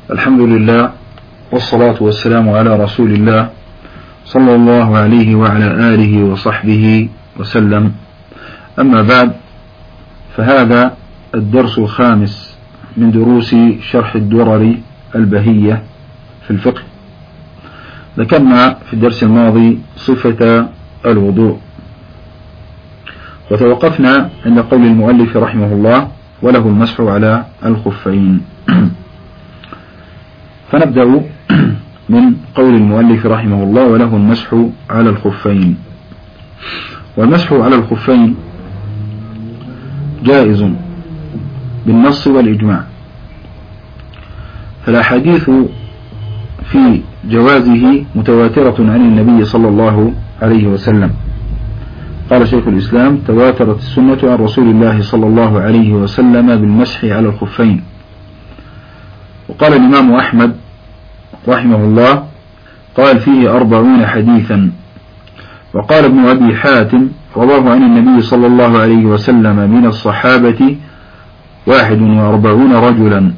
الحمد لله والصلاة والسلام على رسول الله صلى الله عليه وعلى آله وصحبه وسلم. أما بعد، فهذا الدرس الخامس من دروس شرح الدرر البهية في الفقه. ذكرنا في الدرس الماضي صفة الوضوء، وتوقفنا عند قول المؤلف رحمه الله: وله المسح على الخفين. فنبدأ من قول المؤلف رحمه الله: وله المسح على الخفين. والمسح على الخفين جائز بالنص والإجماع، فالأحاديث في جوازه متواترة عن النبي صلى الله عليه وسلم. قال شيخ الإسلام: تواترت السنة عن رسول الله صلى الله عليه وسلم بالمسح على الخفين. وقال الإمام أحمد رحمه الله: قال فيه 40 حديثا. وقال ابن أبي حاتم: رواه عن النبي صلى الله عليه وسلم من الصحابة 41 رجلا.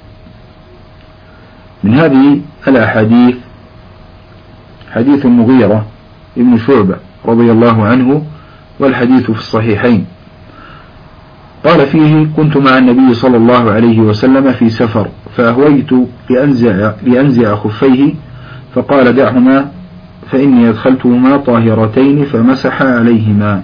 من هذه الأحاديث حديث المغيرة ابن شعبة رضي الله عنه، والحديث في الصحيحين. قال فيه: كنت مع النبي صلى الله عليه وسلم في سفر، فأهويت لأنزع خفيه، فقال: دعهما فإني أدخلتهما طاهرتين، فمسح عليهما.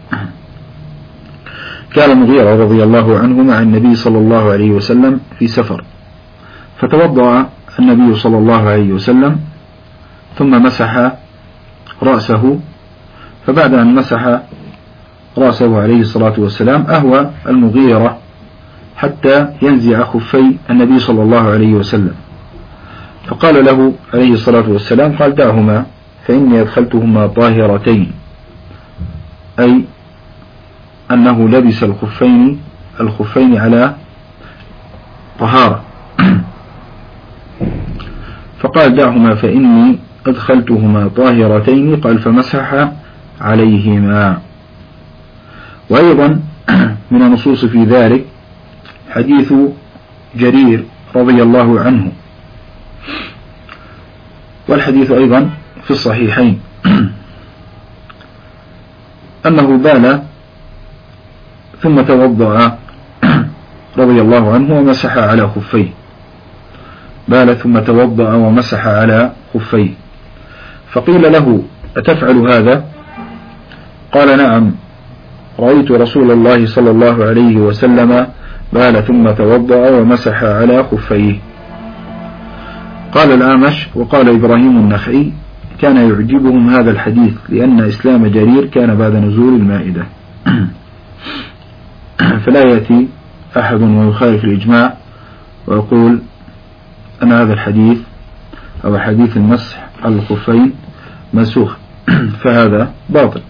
كان المغيرة رضي الله عنه مع النبي صلى الله عليه وسلم في سفر، فتوضأ النبي صلى الله عليه وسلم ثم مسح رأسه. فبعد أن مسح رأسه عليه الصلاة والسلام أهوى المغيرة حتى ينزع خفي النبي صلى الله عليه وسلم، فقال له عليه الصلاة والسلام: قال: دعهما فإني أدخلتهما طاهرتين، أي أنه لبس الخفين على طهارة. فقال: دعهما فإني أدخلتهما طاهرتين. قال: فمسح عليهما. وأيضا من النصوص في ذلك حديث جرير رضي الله عنه، والحديث أيضا في الصحيحين، أنه بال ثم توضأ رضي الله عنه ومسح على خفيه. بال ثم توضأ ومسح على خفيه. فقيل له: أتفعل هذا؟ قال: نعم، رأيت رسول الله صلى الله عليه وسلم بال ثم توضأ ومسح على خفيه. قال الأعمش وقال إبراهيم النخعي: كان يعجبهم هذا الحديث لأن إسلام جرير كان بعد نزول المائدة. فلا يأتي أحد ويخالف الإجماع ويقول أن هذا الحديث أو حديث المسح على الخفين منسوخ، فهذا باطل.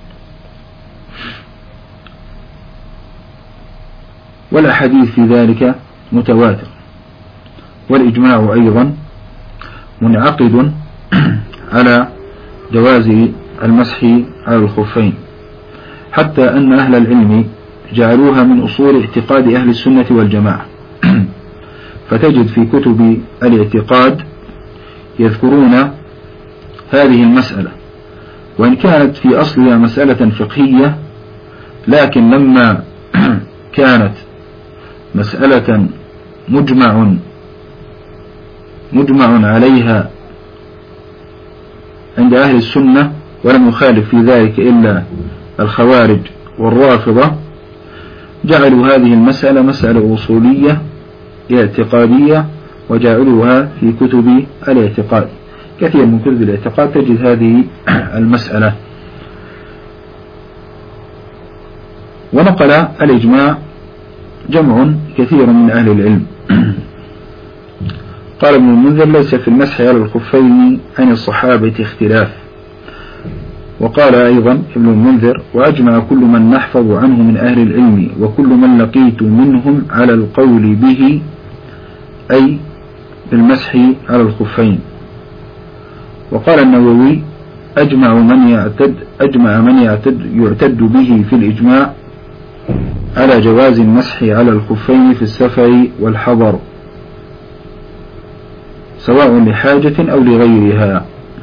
والأحاديث في ذلك متواتر، والإجماع أيضا منعقد على جواز المسح على الخفين، حتى أن أهل العلم جعلوها من أصول اعتقاد أهل السنة والجماعة. فتجد في كتب الاعتقاد يذكرون هذه المسألة، وإن كانت في أصلها مسألة فقهية، لكن لما كانت مسألة مجمع عليها عند أهل السنة، ولم يخالف في ذلك إلا الخوارج والرافضة، جعلوا هذه المسألة مسألة أصولية اعتقادية وجعلوها في كتب الاعتقاد. كثير من كتب الاعتقاد تجد هذه المسألة. ونقل الإجماع جمع كثير من أهل العلم. قال ابن المنذر: ليس في المسح على الخفين عن الصحابة اختلاف. وقال أيضا ابن المنذر: وأجمع كل من نحفظ عنه من أهل العلم وكل من لقيت منهم على القول به، أي بالمسح على الخفين. وقال النووي: أجمع من يعتد به في الإجماع على جواز المسح على الخفين في السفر والحضر. سواء لحاجة أو لغيرها.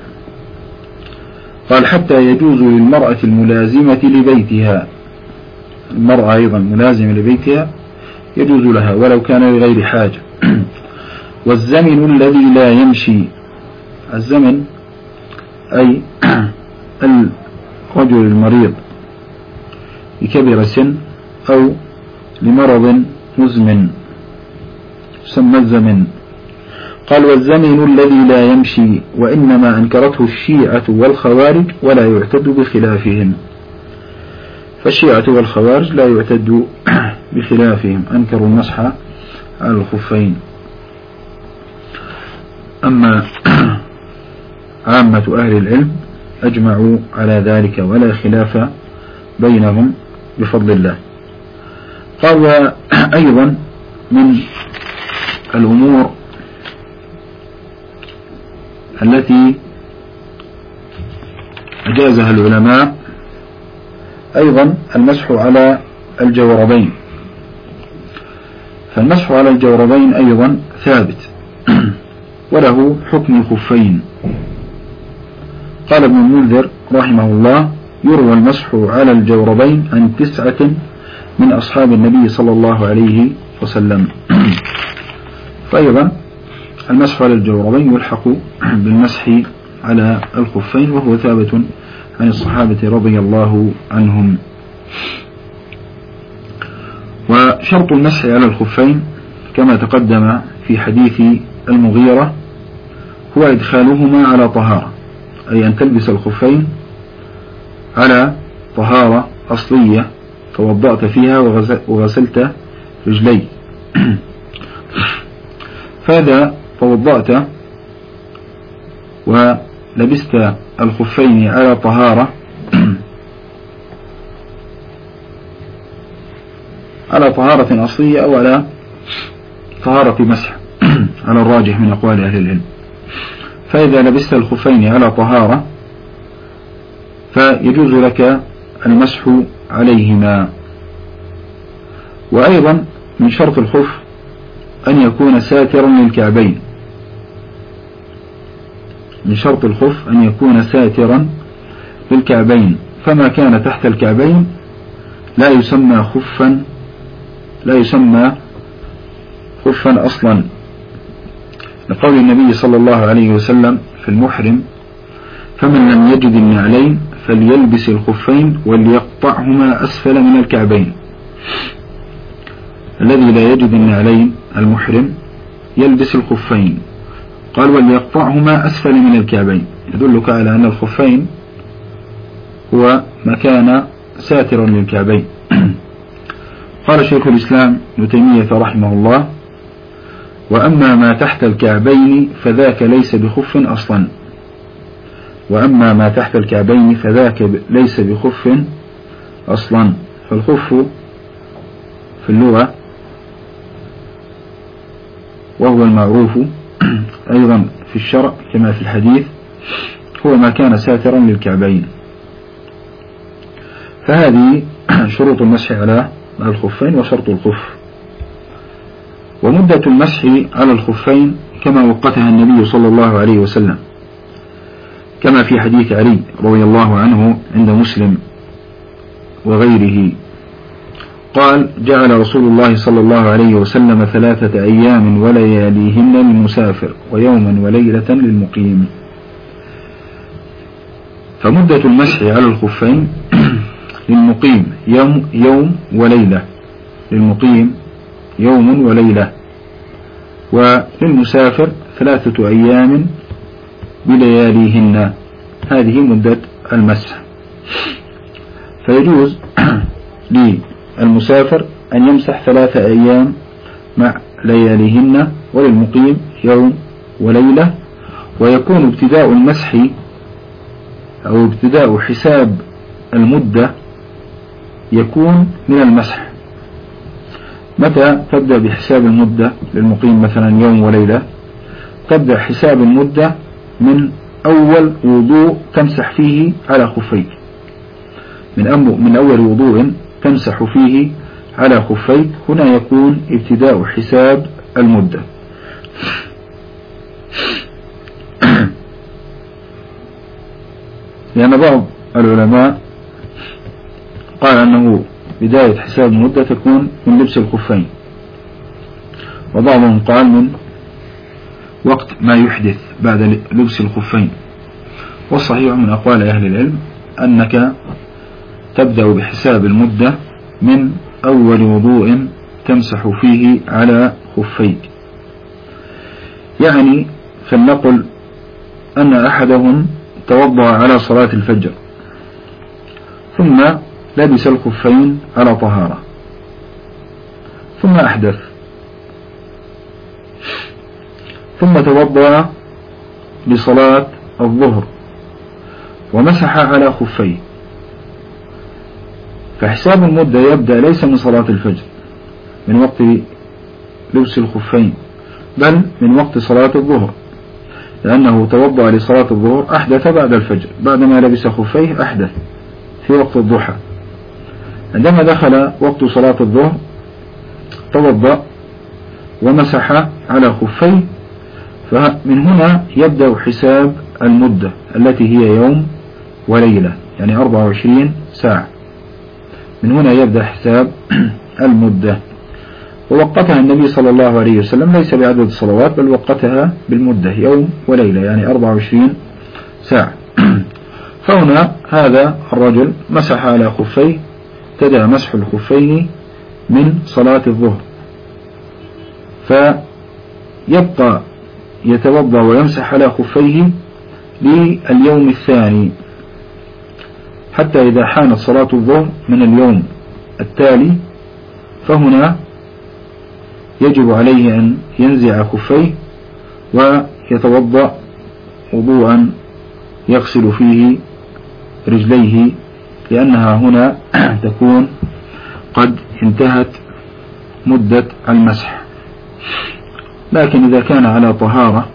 قال حتى يجوز للمرأة الملازمة لبيتها، المرأة أيضا ملازمة لبيتها يجوز لها ولو كان لغير حاجة. والزمن الذي لا يمشي، الزمن أي الرجل المريض لكبر السن أو لمرض مزمن يسمى الزمن. قال والزمن الذي لا يمشي، وإنما أنكرته الشيعة والخوارج ولا يعتد بخلافهم، فالشيعة والخوارج لا يعتد بخلافهم، أنكروا المسح على الخفين. أما عامة أهل العلم أجمعوا على ذلك ولا خلاف بينهم بفضل الله. قال وأيضا من الأمور التي أجازها العلماء أيضا المسح على الجوربين، فالمسح على الجوربين أيضا ثابت وله حكم الخفين. قال ابن المنذر رحمه الله يروى المسح على الجوربين عن 9 من أصحاب النبي صلى الله عليه وسلم. فأيضا المسح على الجوربين يلحق بالمسح على الخفين، وهو ثابت عن الصحابة رضي الله عنهم. وشرط المسح على الخفين كما تقدم في حديث المغيرة هو إدخالهما على طهارة، أي أن تلبس الخفين على طهارة أصلية توضأت فيها وغسلت رجلي. فإذا توضأت ولبست الخفين على طهارة على طهارة أصلية أو على طهارة مسح على الراجح من أقوال أهل العلم، فإذا لبست الخفين على طهارة فيجوز لك المسح عليهما. وأيضا من شرط الخف أن يكون ساترا للكعبين، من شرط الخف أن يكون ساترا للكعبين، فما كان تحت الكعبين لا يسمى خفا، لا يسمى خفا أصلا، لقول النبي صلى الله عليه وسلم في المحرم فمن لم يجد النعلين فليلبس الخفين وليقطعهما أسفل من الكعبين. الذي لا يجد النعلين المحرم يلبس الخفين، قال وليقطعهما أسفل من الكعبين، يدلك على أن الخفين هو مكان ساتر للكعبين. قال شيخ الإسلام ابن تيمية رحمه الله وأما ما تحت الكعبين فذاك ليس بخف أصلا، وأما ما تحت الكعبين فذاك ليس بخف أصلا. فالخف في اللغة وهو المعروف أيضا في الشرع كما في الحديث هو ما كان ساترا للكعبين. فهذه شروط المسح على الخفين وشرط الخف. ومدة المسح على الخفين كما وقتها النبي صلى الله عليه وسلم، كما في حديث علي رضي الله عنه عند مسلم وغيره قال جعل رسول الله صلى الله عليه وسلم 3 أيام ولياليهن للمسافر ويوما وليلة للمقيم. فمدة المسح على الخفين للمقيم يوم وليلة، للمقيم يوم وليلة، وللمسافر 3 أيام بلياليهن. هذه مدة المسح. فيجوز للمسافر أن يمسح 3 أيام مع لياليهن، وللمقيم يوم وليلة. ويكون ابتداء المسح أو ابتداء حساب المدة يكون من المسح. متى تبدأ بحساب المدة للمقيم مثلا يوم وليلة؟ تبدأ حساب المدة من أول وضوء تمسح فيه على خفيك، من أول وضوء تمسح فيه على خفيك، هنا يكون ابتداء حساب المدة. لأن بعض العلماء قال أنه بداية حساب المدة تكون من لبس الخفين، وبعضهم قال من وقت ما يحدث بعد لبس الخفين. والصحيح من أقوال أهل العلم أنك تبدأ بحساب المدة من أول وضوء تمسح فيه على خفيك. يعني فلنقل أن أحدهم توضأ على صلاة الفجر ثم لبس الخفين على طهارة ثم أحدث ثم توضأ لصلاة الظهر ومسح على خفيه، فحساب المدة يبدأ ليس من صلاة الفجر من وقت لبس الخفين، بل من وقت صلاة الظهر، لأنه توضأ لصلاة الظهر أحدث بعد الفجر، بعدما لبس خفيه أحدث في وقت الضحى. عندما دخل وقت صلاة الظهر توضأ ومسح على خفيه، فمن هنا يبدأ حساب المدة التي هي يوم وليلة، يعني 24 ساعة. من هنا يبدأ حساب المدة. ووقتها النبي صلى الله عليه وسلم ليس بعدد الصلوات، بل وقتها بالمدة يوم وليلة، يعني 24 ساعة. فهنا هذا الرجل مسح على خفيه، ابتدأ مسح الخفين من صلاة الظهر، فيبقى يتوضأ ويمسح على خفيه لليوم الثاني، حتى إذا حانت صلاة الظهر من اليوم التالي، فهنا يجب عليه أن ينزع خفيه ويتوضأ وضوءا يغسل فيه رجليه، لأنها هنا تكون قد انتهت مدة المسح. لكن إذا كان على طهارة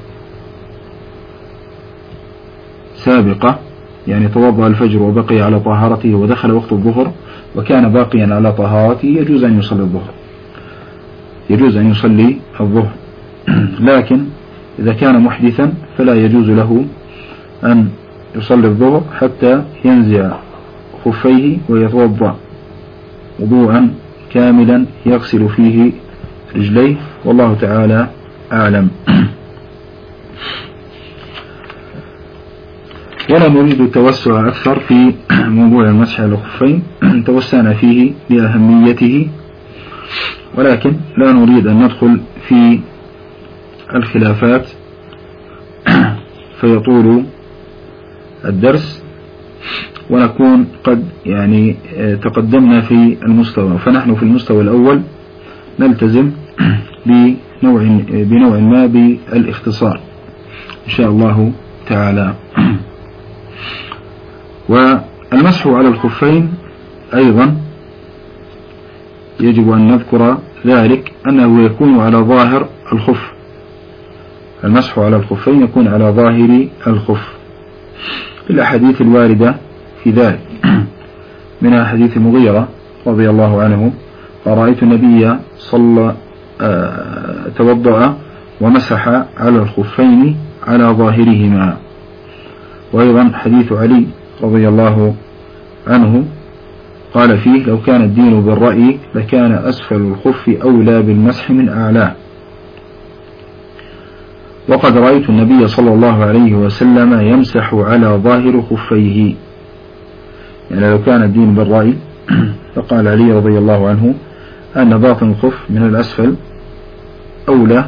سابقة، يعني توضأ الفجر وبقي على طهارته ودخل وقت الظهر وكان باقيا على طهارته، يجوز أن يصلي الظهر، يجوز أن يصلي الظهر. لكن إذا كان محدثا فلا يجوز له أن يصلي الظهر حتى ينزع خفيه ويتوضأ وضوءا كاملا يغسل فيه رجليه، والله تعالى أعلم. ولا نريد التوسع أكثر في موضوع المسح على الخفين، توسعنا فيه لأهميته، ولكن لا نريد أن ندخل في الخلافات فيطول الدرس ونكون قد يعني تقدمنا في المستوى. فنحن في المستوى الأول نلتزم بنوع ما بالاختصار إن شاء الله تعالى. والمسح على الخفين أيضا يجب أن نذكر ذلك أنه يكون على ظاهر الخف، المسح على الخفين يكون على ظاهر الخف، الأحاديث الواردة في ذلك، منها حديث المغيرة رضي الله عنه قال: رأيت النبي توضأ ومسح على الخفين على ظاهرهما. وأيضا حديث علي رضي الله عنه قال فيه: لو كان الدين بالرأي لكان أسفل الخف أولى بالمسح من أعلاه. وقد رأيت النبي صلى الله عليه وسلم يمسح على ظاهر خفيه، يعني لو كان الدين بالرأي فقال علي رضي الله عنه أن باطن الخف من الأسفل أولى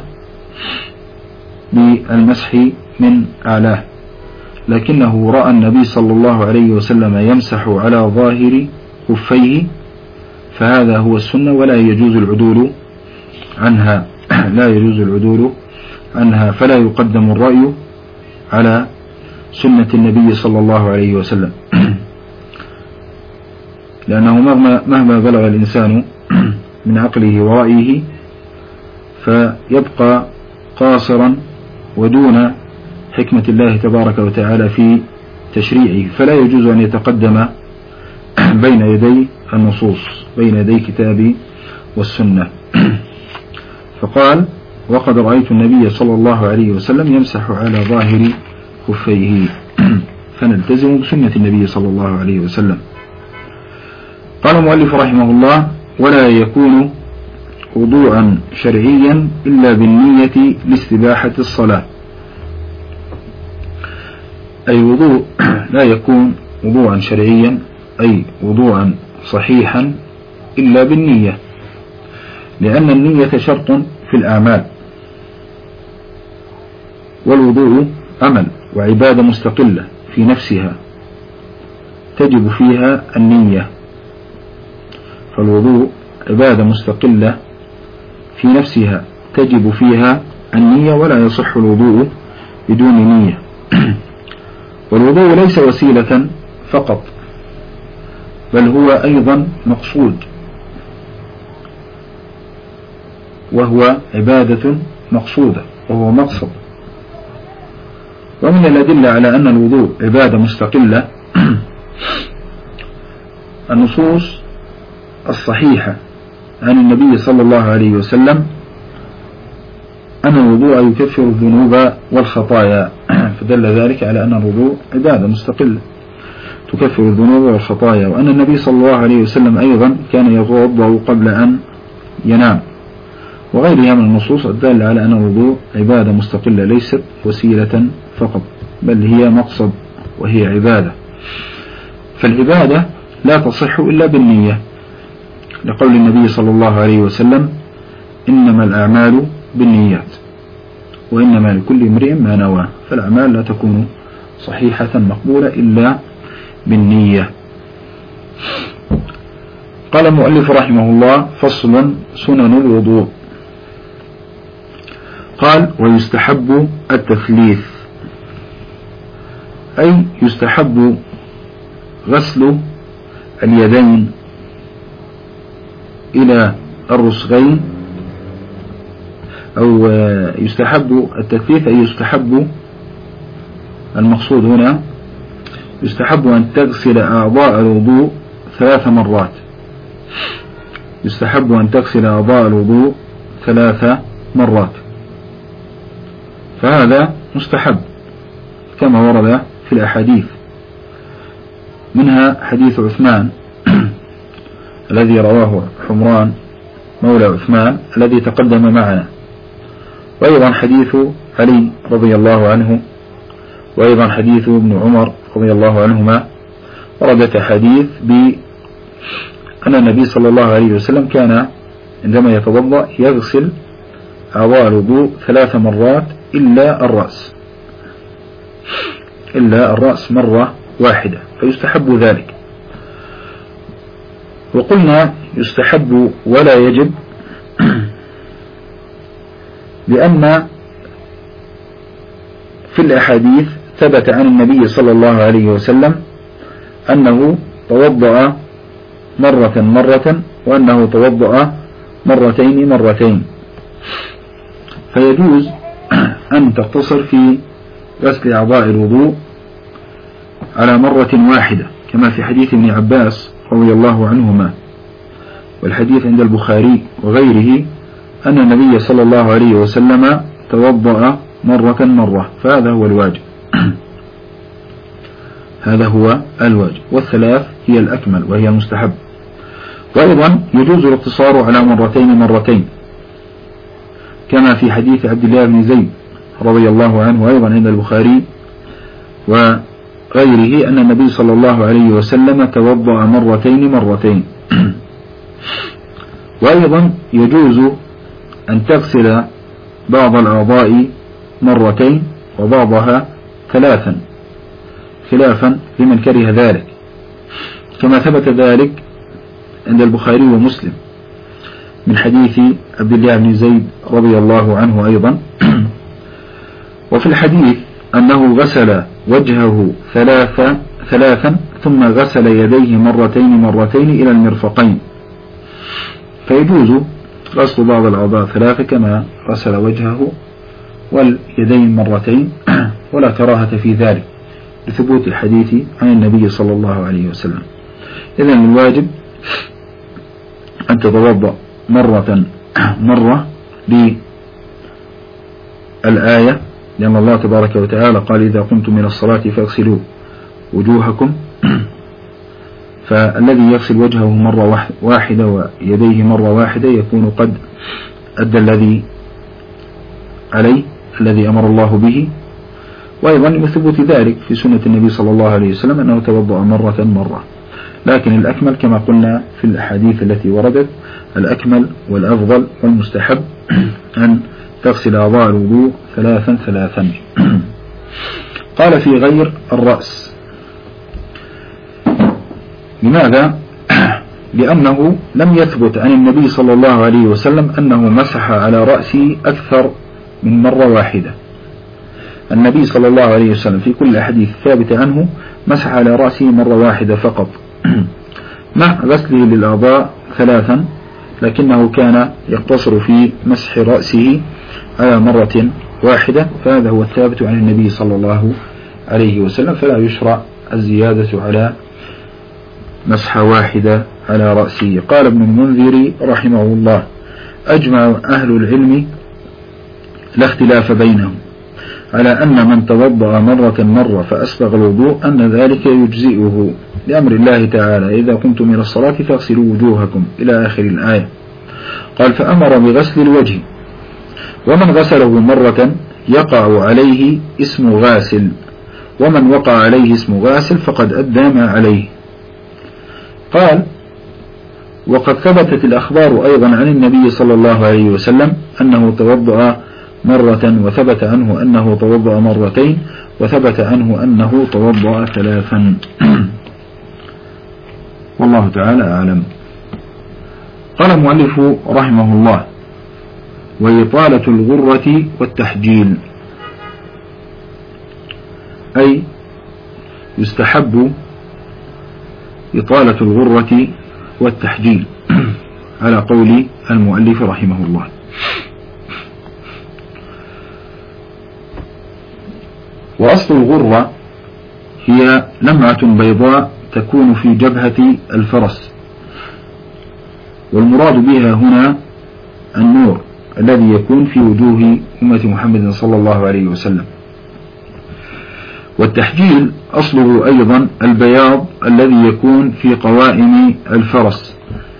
بالمسح من أعلاه، لكنه رأى النبي صلى الله عليه وسلم يمسح على ظاهر خفيه، فهذا هو السنة ولا يجوز العدول عنها، لا يجوز العدول عنها، فلا يقدم الرأي على سنة النبي صلى الله عليه وسلم، لأنه مهما بلغ الإنسان من عقله ورأيه فيبقى قاصرا ودون حكمة الله تبارك وتعالى في تشريعه، فلا يجوز أن يتقدم بين يدي النصوص، بين يدي كتاب والسنة. فقال: وقد رأيت النبي صلى الله عليه وسلم يمسح على ظاهر خفيه. فنلتزم بسنة النبي صلى الله عليه وسلم. قال المؤلف رحمه الله: ولا يكون وضوءا شرعيا إلا بالنية لاستباحة الصلاة. أي وضوء لا يكون وضوءا شرعيا أي وضوءا صحيحا إلا بالنية، لأن النية شرط في الأعمال، والوضوء عمل وعبادة مستقلة في نفسها تجب فيها النية، فالوضوء عبادة مستقلة في نفسها تجب فيها النية، ولا يصح الوضوء بدون نية. والوضوء ليس وسيلة فقط، بل هو أيضا مقصود، وهو عبادة مقصودة وهو مقصد. ومن الأدلة على أن الوضوء عبادة مستقلة النصوص الصحيحة عن النبي صلى الله عليه وسلم أن الوضوء يكفر الذنوب والخطايا، فدل ذلك على أن الوضوء عبادة مستقلة تكفر الذنوب والخطايا. وأن النبي صلى الله عليه وسلم أيضا كان يتوضأ قبل أن ينام، وغيرها من النصوص الدالة على أن الوضوء عبادة مستقلة ليست وسيلة فقط، بل هي مقصد وهي عبادة. فالعبادة لا تصح إلا بالنية، لقول النبي صلى الله عليه وسلم: إنما الأعمال بالنيات وإنما لكل امرئ ما نوى. فالأعمال لا تكون صحيحة مقبولة إلا بالنية. قال المؤلف رحمه الله: فصل: سنن الوضوء. قال: ويستحب التثليث، أي يستحب غسل اليدين إلى الرسغين، أو يستحب التثليث أي يستحب، المقصود هنا يستحب أن تغسل أعضاء الوضوء 3 مرات. يستحب أن تغسل أعضاء الوضوء 3 مرات، فهذا مستحب كما ورد في الأحاديث، منها حديث عثمان الذي رواه حمران مولى عثمان الذي تقدم معنا، وأيضا حديث علي رضي الله عنه، وأيضا حديث ابن عمر رضي الله عنهما. وردت حديث بأن النبي صلى الله عليه وسلم كان عندما يتوضأ يغسل أعضاء الوضوء 3 مرات إلا الرأس مرة واحدة، فيستحب ذلك. وقلنا يستحب ولا يجب، لأن في الأحاديث ثبت عن النبي صلى الله عليه وسلم أنه توضأ مرة وأنه توضأ مرتين، فيجوز أن تقتصر في غسل أعضاء الوضوء على مرة واحدة، كما في حديث ابن عباس رضي الله عنهما، والحديث عند البخاري وغيره أن النبي صلى الله عليه وسلم توضأ مرة، فهذا هو الواجب. هذا هو الواجب، والثلاث هي الأكمل وهي المستحب. وأيضا يجوز الاقتصار على مرتين كما في حديث عبد الله بن زيد رضي الله عنه أيضا عند البخاري وغيره أن النبي صلى الله عليه وسلم توضأ مرتين. وأيضا يجوز أن تغسل بعض الأعضاء مرتين وبعضها 3 خلافا لمن كره ذلك، كما ثبت ذلك عند البخاري ومسلم من حديث عبد الله بن زيد رضي الله عنه أيضا. وفي الحديث أنه غسل وجهه 3 ثم غسل يديه مرتين إلى المرفقين، فيجوز غسل بعض الأعضاء 3 كما غسل وجهه واليدين مرتين، ولا كراهة في ذلك لثبوت الحديث عن النبي صلى الله عليه وسلم. إذن الواجب أن تتوضأ مرة للآية، لأن الله تبارك وتعالى قال: إذا قمتم من الصلاة فاغسلوا وجوهكم، فالذي يغسل وجهه مرة واحدة ويديه مرة واحدة يكون قد أدى الذي عليه الذي أمر الله به. وأيضا لثبوت ذلك في سنة النبي صلى الله عليه وسلم أنه توضأ مرة، لكن الأكمل كما قلنا في الأحاديث التي وردت، الأكمل والأفضل والمستحب أن تغسل أعضاء الوضوء 3. قال في غير الرأس. لماذا؟ لأنه لم يثبت عن النبي صلى الله عليه وسلم أنه مسح على رأسه أكثر من مرة واحدة. النبي صلى الله عليه وسلم في كل الأحاديث الثابتة عنه مسح على رأسه مرة واحدة فقط مع غسله للأعضاء 3، لكنه كان يقتصر في مسح رأسه على مرة واحدة، فهذا هو الثابت عن النبي صلى الله عليه وسلم، فلا يشرع الزيادة على مسحة واحدة على رأسه. قال ابن المنذر رحمه الله: أجمع أهل العلم لا اختلاف بينهم على أن من توضأ مرة فأسبغ الوضوء أن ذلك يجزئه لأمر الله تعالى: إذا قمتم إلى الصلاة فاغسلوا وجوهكم إلى آخر الآية. قال: فأمر بغسل الوجه، ومن غسله مرة يقع عليه اسم غاسل، ومن وقع عليه اسم غاسل فقد أدى ما عليه. قال: وقد ثبتت الأخبار أيضا عن النبي صلى الله عليه وسلم أنه توضأ مرة، وثبت عنه أنه توضأ مرتين، وثبت عنه أنه توضأ 3. والله تعالى أعلم. قال المؤلف رحمه الله: وإطالة الغرة والتحجيل، أي يستحب إطالة الغرة والتحجيل على قول المؤلف رحمه الله. وأصل الغرة هي لمعة بيضاء تكون في جبهة الفرس، والمراد بها هنا النور الذي يكون في وجوه أمة محمد صلى الله عليه وسلم. والتحجيل أصله أيضا البياض الذي يكون في قوائم الفرس،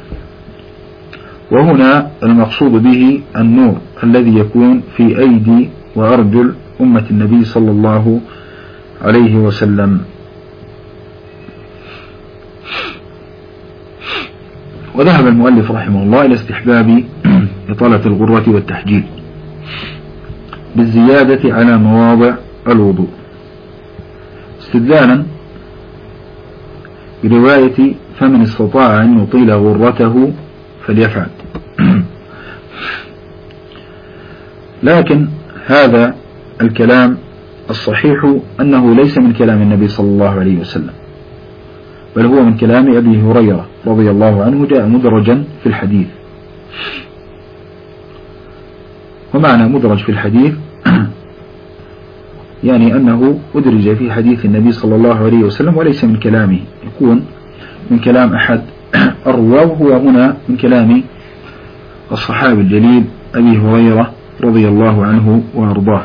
وهنا المقصود به النور الذي يكون في أيدي وأرجل أمة النبي صلى الله عليه وسلم. وذهب المؤلف رحمه الله إلى استحباب إطالة الغرة والتحجيل بالزيادة على مواضع الوضوء، استدلالا برواية: فمن استطاع أن يطيل غرته فليفعل. لكن هذا الكلام الصحيح أنه ليس من كلام النبي صلى الله عليه وسلم، بل هو من كلام أبي هريرة رضي الله عنه، جاء مدرجا في الحديث. ومعنى مدرج في الحديث يعني أنه أدرج في حديث النبي صلى الله عليه وسلم وليس من كلامه، يكون من كلام أحد الرواة، وهو هنا من كلام الصحابي الجليل أبي هريرة رضي الله عنه وأرضاه.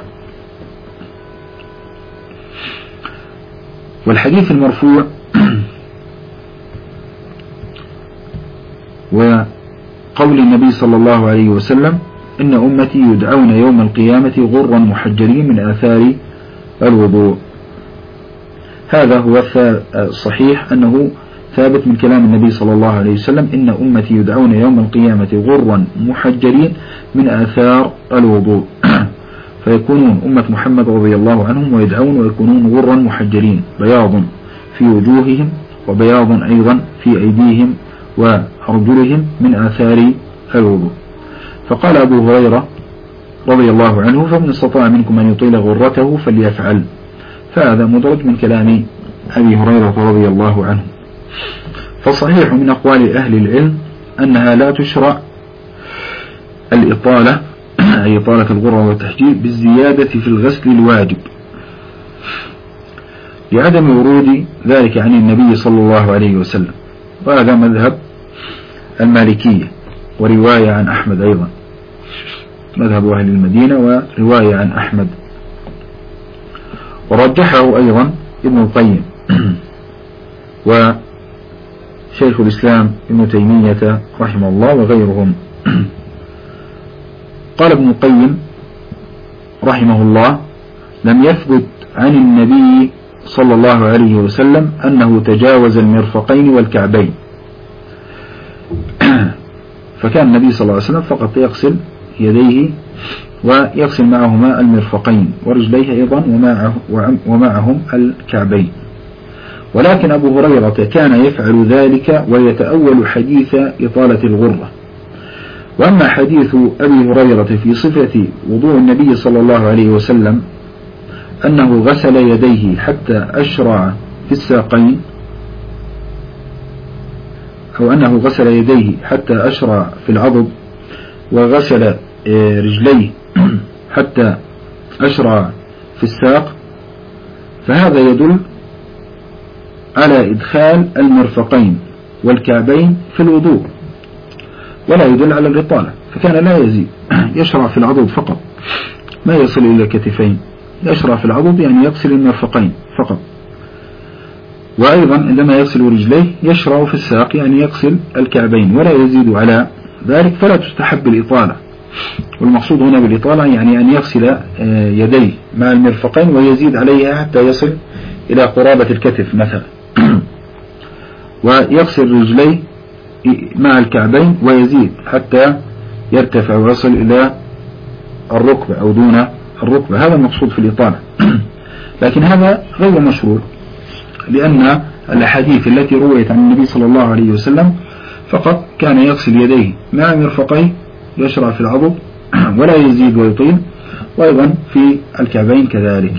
والحديث المرفوع وقول النبي صلى الله عليه وسلم: إن أمتي يدعون يوم القيامة غرا محجلين من آثار الوضوء، هذا هو الصحيح أنه ثابت من كلام النبي صلى الله عليه وسلم: إن أمتي يدعون يوم القيامة غرا محجلين من آثار الوضوء، فيكونون أمة محمد رضي الله عنهم ويدعون ويكونون غرا محجلين، بياض في وجوههم وبياض أيضا في أيديهم وأرجلهم من آثار الوضوء. فقال أبو هريرة رضي الله عنه: فمن استطاع منكم أن يطيل غرته فليفعل. فهذا مدرج من كلام أبي هريرة رضي الله عنه. فالصحيح من أقوال أهل العلم أنها لا تشرع الإطالة، أي إطالة الغرة والتحجيل، بالزيادة في الغسل الواجب، لعدم ورود ذلك عن النبي صلى الله عليه وسلم. وهذا مذهب المالكية، ورواية عن أحمد أيضا، مذهب أهل المدينة ورواية عن أحمد. ورجحه أيضا ابن القيم وشيخ الإسلام ابن تيمية رحمه الله وغيرهم. قال ابن القيم رحمه الله: لم يثبت عن النبي صلى الله عليه وسلم أنه تجاوز المرفقين والكعبين، فكان النبي صلى الله عليه وسلم فقط يغسل يديه ويغسل معهما المرفقين ورجليه أيضا ومعهم الكعبين. ولكن أبو هريرة كان يفعل ذلك ويتأول حديث إطالة الغرة. وأما حديث أبي هريرة في صفة وضوء النبي صلى الله عليه وسلم أنه غسل يديه حتى أشرع في الساقين، أو أنه غسل يديه حتى أشرع في العضد، وغسل رجليه حتى أشرع في الساق، فهذا يدل على إدخال المرفقين والكعبين في الوضوء، ولا يدل على الإطالة. فكان لا يزيد، يشرع في العضد فقط، ما يصل إلى الكتفين، يشرع في العضد يعني يغسل المرفقين فقط. وأيضا عندما يغسل رجليه يشرع في الساق يعني يغسل الكعبين ولا يزيد على ذلك، فلا تستحب الإطالة. والمقصود هنا بالإطالة يعني أن يغسل يديه مع المرفقين ويزيد عليها حتى يصل إلى قرابة الكتف مثلا، ويغسل رجليه مع الكعبين ويزيد حتى يرتفع ويصل إلى الركبة أو دون الركبة. هذا المقصود في الإطالة. لكن هذا غير مشروع، لأن الأحاديث التي رويت عن النبي صلى الله عليه وسلم فقط كان يغسل يديه مع مرفقيه، يشرع في العضد ولا يزيد ويطيل، وأيضا في الكعبين كذلك.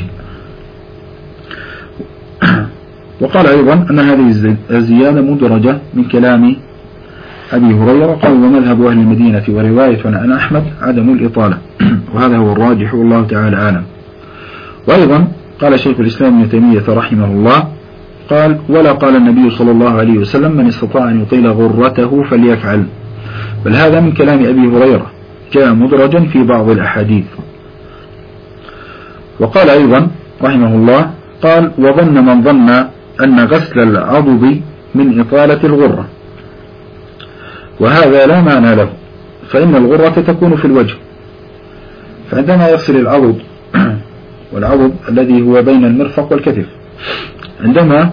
وقال أيضا أن هذه الزيادة مدرجة من كلام أبي هريرة. قال: ومذهب أهل المدينة ورواية عن أحمد عدم الإطالة، وهذا هو الراجح والله تعالى أعلم. وأيضا قال شيخ الإسلام ابن تيمية رحمه الله: قال: ولا قال النبي صلى الله عليه وسلم من استطاع أن يطيل غرته فليفعل، بل هذا من كلام أبي هريرة جاء مدرجا في بعض الأحاديث. وقال أيضا رحمه الله: قال: وظن من ظن أن غسل العضد من إطالة الغرة، وهذا لا معنى له، فإن الغرة تكون في الوجه، فعندما يغسل العضد والعضد الذي هو بين المرفق والكتف، عندما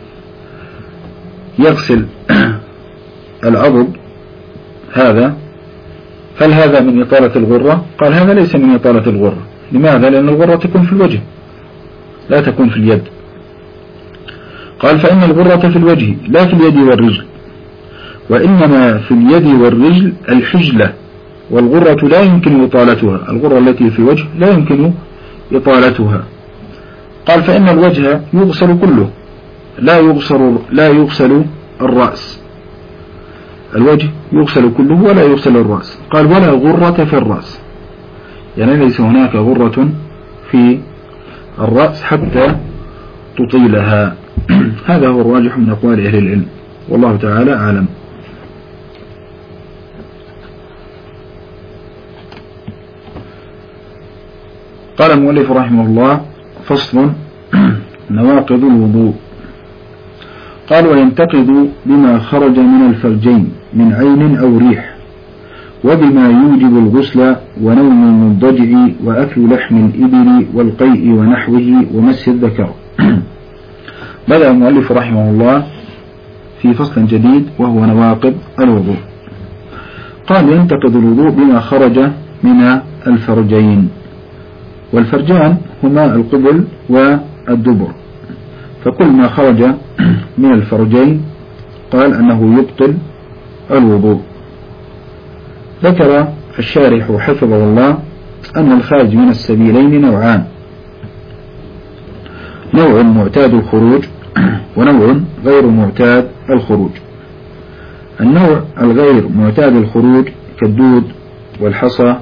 يغسل العضد هذا، هل هذا من إطالة الغرة؟ قال: هذا ليس من إطالة الغرة. لماذا؟ لأن الغرة تكون في الوجه لا تكون في اليد. قال: فإن الغرة في الوجه لا في اليد والرجل، وإنما في اليد والرجل الحجلة، والغرة لا يمكن إطالتها، الغرة التي في الوجه لا يمكن إطالتها. قال: فإن الوجه يغسل كله، لا يغسل الرأس، الوجه يغسل كله ولا يغسل الرأس. قال: ولا غرة في الرأس، يعني ليس هناك غرة في الرأس حتى تطيلها. هذا هو الراجح من أقوال أهل العلم، والله تعالى أعلم. قال المؤلف رحمه الله: فصل: نواقض الوضوء. قال: وينتقض بما خرج من الفرجين من عين أو ريح، وبما يوجب الغسل، ونوم المضجع، وأكل لحم الإبل والقيء ونحوه، ومس الذكر. بدأ المؤلف رحمه الله في فصل جديد وهو نواقض الوضوء. قال: ينتقض الوضوء بما خرج من الفرجين، والفرجان هما القبل والدبر، فكل ما خرج من الفرجين قال أنه يبطل الوضوء. ذكر الشارح حفظه الله أن الخارج من السبيلين نوعان: نوع معتاد الخروج، ونوع غير معتاد الخروج. النوع الغير معتاد الخروج كالدود والحصى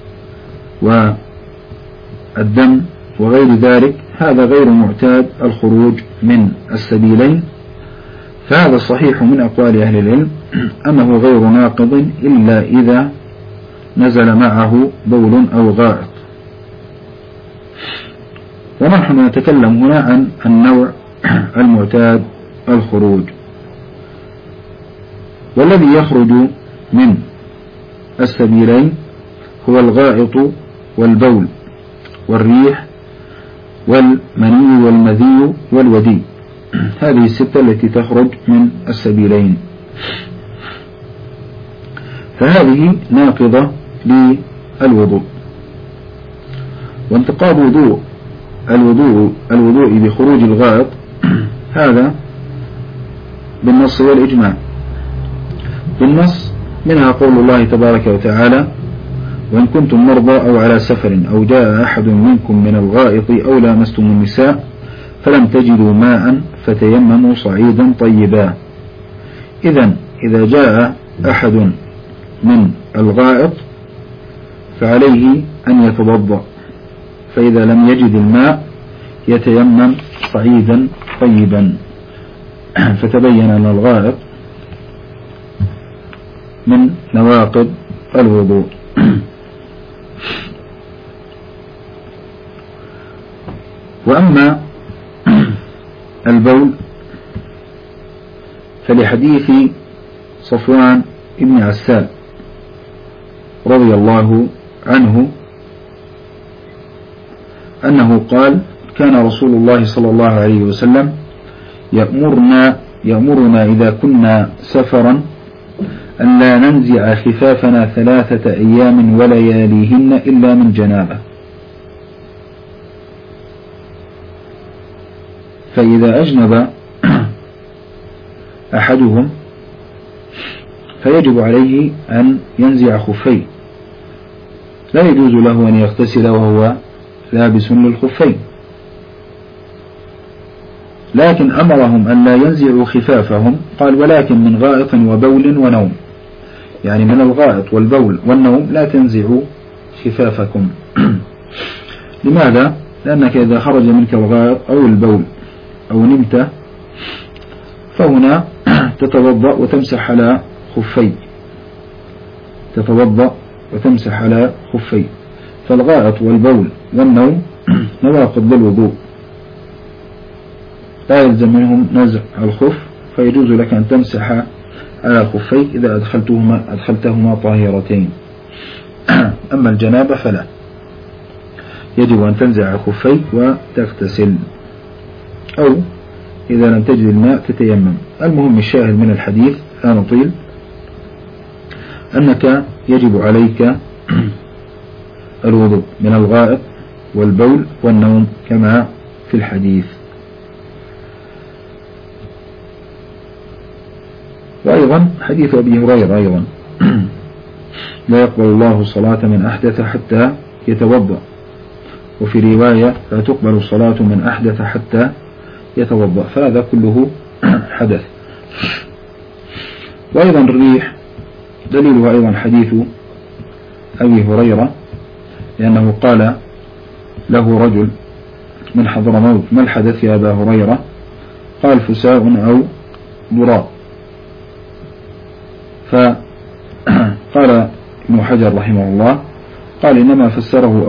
والدم وغير ذلك، هذا غير معتاد الخروج من السبيلين، فهذا الصحيح من أقوال أهل العلم أنه غير ناقض إلا إذا نزل معه بول أو غائط. ونحن نتكلم هنا عن النوع المعتاد الخروج. والذي يخرج من السبيلين هو الغائط والبول والريح والمني والمذي والودي، هذه الستة التي تخرج من السبيلين، فهذه ناقضة للوضوء. وانتقاض الوضوء بخروج الغائط هذا بالنص والإجماع. بالنص منها قول الله تبارك وتعالى: وإن كنتم مرضى أو على سفر أو جاء أحد منكم من الغائط أو لامستم النساء فلم تجدوا ماء فتيمموا صعيدا طيبا. إذا جاء أحد من الغائط فعليه أن يتوضأ، فإذا لم يجد الماء يتيمم صعيدا طيبا. فتبين أن الغائط من نواقض الوضوء. وأما البول فلحديث صفوان بن عسال رضي الله عنه أنه قال: كان رسول الله صلى الله عليه وسلم يأمرنا إذا كنا سفرا أن لا ننزع خفافنا 3 أيام ولياليهن إلا من جنابة، فإذا أجنب أحدهم فيجب عليه أن ينزع خفيه، لا يجوز له أن يغتسل وهو لابس للخفين، لكن أمرهم أن لا ينزعوا خفافهم. قال: ولكن من غائط وبول ونوم، يعني من الغائط والبول والنوم لا تنزعوا خفافكم. لماذا؟ لأنك إذا خرج منك الغائط أو البول أو نمت فهنا تتوضأ وتمسح على خفي، فالغائط والبول والنوم نواقض للوضوء، لا يلزم منهم نزع الخف، فيجوز لك أن تمسح على خفيك إذا أدخلتهما طاهرتين. أما الجنابة فلا، يجب أن تنزع خفيك وتغتسل، أو إذا لم تجد الماء تتيمم. المهم الشاهد من الحديث، لا نطيل، أنك يجب عليك الوضوء من الغائط والبول والنوم كما في الحديث. وأيضا حديث أبي هريرة أيضا: لا يقبل الله صلاة من أحدث حتى يتوضأ، وفي رواية: لا تقبل الصلاة من أحدث حتى يتوضأ، فهذا كله حدث. وأيضا الريح دليلها أيضا حديث أبي هريرة، لأنه قال له رجل من حضرموت: ما الحدث يا أبا هريرة؟ قال: فساء أو ضراء. فقال ابن حجر رحمه الله: قال: إنما فسره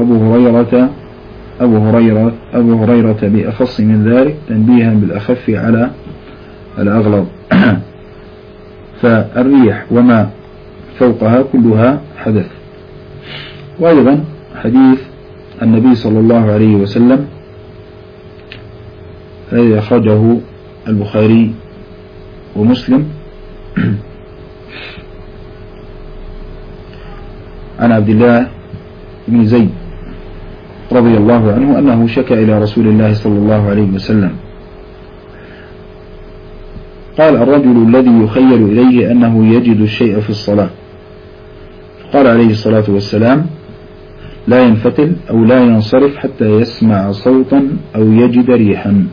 أبو هريرة بأخص من ذلك تنبيها بالأخف على الأغلظ. فالريح وما فوقها كلها حدث. وأيضا حديث النبي صلى الله عليه وسلم الذي أخرجه البخاري ومسلم عن عبد الله بن زيد رضي الله عنه أنه شكى إلى رسول الله صلى الله عليه وسلم، قال: الرجل الذي يخيل إليه أنه يجد الشيء في الصلاة. قال عليه الصلاة والسلام: لا ينفتل أو لا ينصرف حتى يسمع صوتا أو يجد ريحا.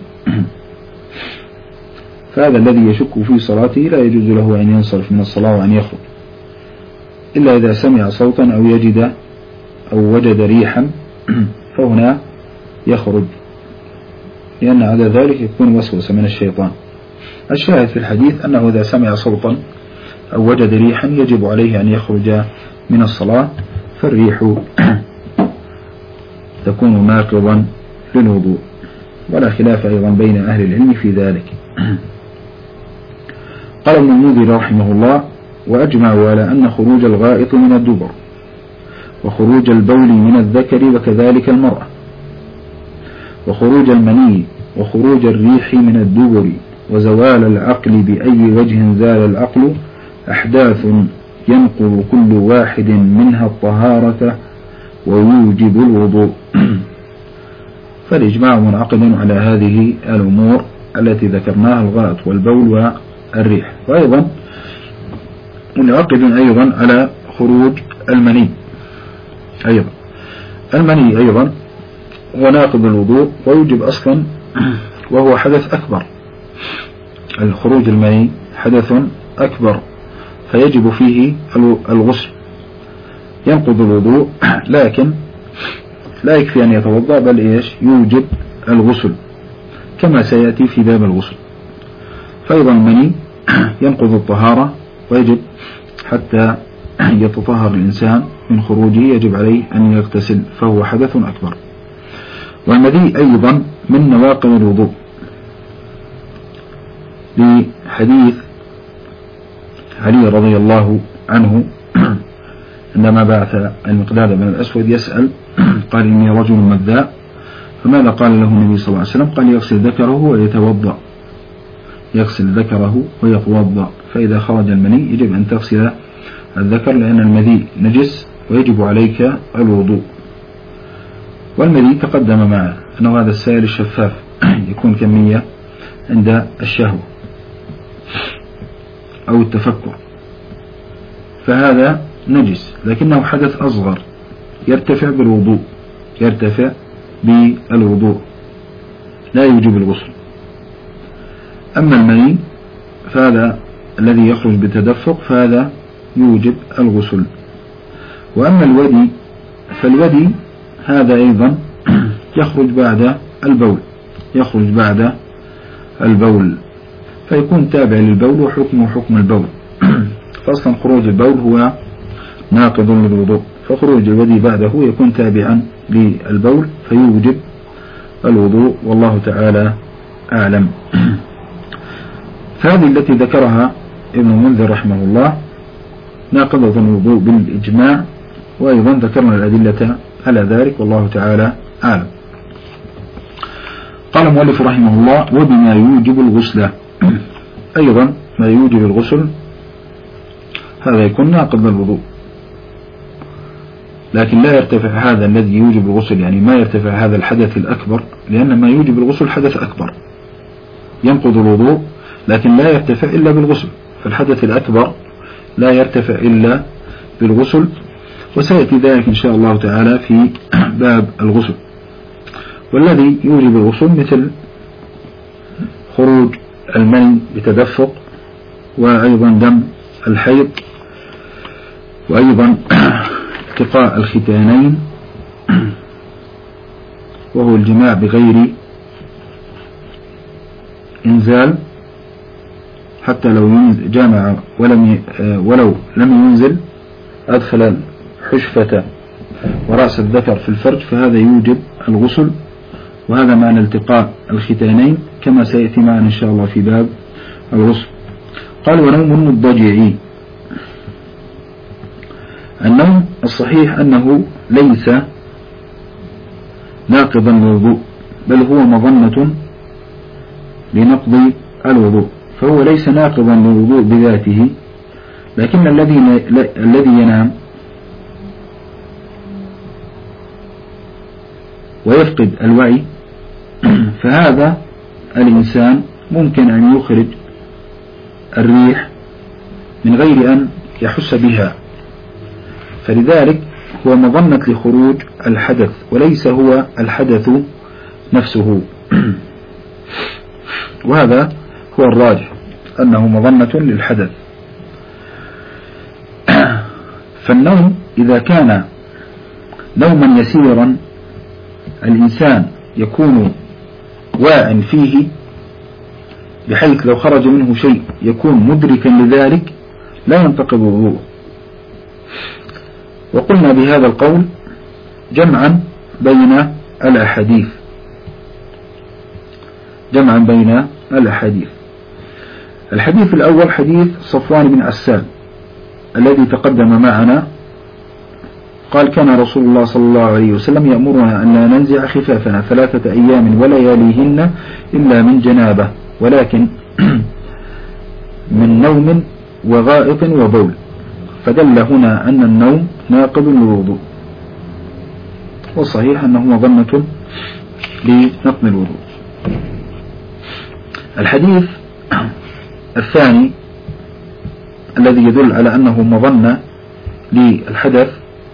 فهذا الذي يشك في صلاته لا يجوز له أن ينصرف من الصلاة وأن يخرج إلا إذا سمع صوتا أو وجد ريحا، فهنا يخرج، لأن على ذلك يكون وسوسة من الشيطان. الشاهد في الحديث أنه إذا سمع صوتا أو وجد ريحا يجب عليه أن يخرج من الصلاة، فالريح تكون ناقضا للوضوء. ولا خلاف أيضا بين أهل العلم في ذلك. قال ابن المنذر رحمه الله: وأجمعوا على أن خروج الغائط من الدبر وخروج البول من الذكر وكذلك المرأة وخروج المني وخروج الريح من الدبر وزوال العقل بأي وجه زال العقل أحداث ينقض كل واحد منها الطهارة ويوجب الوضوء. فالإجماع منعقد على هذه الأمور التي ذكرناها: الغائط والبول والريح. وأيضا منعقد أيضا على خروج المني أيضا. المني أيضا هو ناقض الوضوء ويوجب أصلا، وهو حدث أكبر. الخروج المني حدث أكبر فيجب فيه الغسل، ينقض الوضوء، لكن لا يكفي أن يتوضأ، بل يوجب الغسل كما سيأتي في باب الغسل. فأيضا المني ينقض الطهارة ويجب حتى يتطهر الإنسان من خروجه يجب عليه أن يغتسل، فهو حدث أكبر. والمذي أيضا من نواقض الوضوء لحديث علي رضي الله عنه عندما بعث المقداد بن الأسود يسأل قال: إني رجل مذاء، فماذا قال له النبي صلى الله عليه وسلم؟ قال: يغسل ذكره ويتوضأ، يغسل ذكره ويتوضأ. فإذا خرج المني يجب أن تغسل الذكر، لأن المذي نجس ويجب عليك الوضوء. والمذي تقدم معه أنه هذا السائل الشفاف يكون كمية عند الشهوة أو التفكر، فهذا نجس لكنه حدث أصغر يرتفع بالوضوء، يرتفع بالوضوء لا يوجب الغسل. أما المني فهذا الذي يخرج بتدفق فهذا يوجب الغسل. وأما الودي فالودي هذا أيضا يخرج بعد البول، يخرج بعد البول فيكون تابع للبول وحكمه حكم البول. فأصلا خروج البول هو ناقض للوضوء، فخروج الودي بعده يكون تابعا للبول فيوجب الوضوء، والله تعالى أعلم. فهذه التي ذكرها ابن منذر رحمه الله ناقضة الوضوء بالإجماع، وأيضا ذكرنا الأدلة على ذلك، والله تعالى أعلم. قال المؤلف رحمه الله: وبما يوجب الغسل. أيضا ما يوجب الغسل هذا يكون ناقض الوضوء، لكن لا يرتفع هذا الذي يوجب الغسل، يعني ما يرتفع هذا الحدث الأكبر، لأن ما يوجب الغسل حدث أكبر ينقض الوضوء لكن لا يرتفع إلا بالغسل، فالحدث الأكبر لا يرتفع إلا بالغسل، وسيأتي ذلك إن شاء الله تعالى في باب الغسل. والذي يوجب الغسل مثل خروج المني بتدفق، وأيضا دم الحيض، وأيضا التقاء الختانين وهو الجماع بغير إنزال، حتى لو جامع ولو لم ينزل أدخل الحشفة ورأس الذكر في الفرج فهذا يوجب الغسل، وهذا معنى التقاء الختانين كما سيأتي معنا إن شاء الله في باب الغسل. قال: ونوم المضجع. النوم الصحيح أنه ليس ناقضا للوضوء، بل هو مظنة لنقض الوضوء، فهو ليس ناقضا للوضوء بذاته، لكن الذي ينام ويفقد الوعي فهذا الإنسان ممكن أن يخرج الريح من غير أن يحس بها، فلذلك هو مظنة لخروج الحدث وليس هو الحدث نفسه. وهذا هو الراجح أنه مظنة للحدث. فالنوم إذا كان نوما يسيرا الإنسان يكون واع فيه بحيث لو خرج منه شيء يكون مدركا لذلك لا ينتقض وضوءه. وقلنا بهذا القول جمعا بين الأحاديث، جمعا بين الأحاديث. الحديث الأول حديث صفوان بن عسال الذي تقدم معنا، قال كان رسول الله صلى الله عليه وسلم يأمرنا أن لا ننزع خفافنا 3 أيام ولياليهن إلا من جنابة، ولكن من نوم وغائط وبول، فدل هنا أن النوم ناقض للوضوء، والصحيح أنه مظنة لنقض الوضوء. الحديث الثاني الذي يدل على أنه مظنة للحدث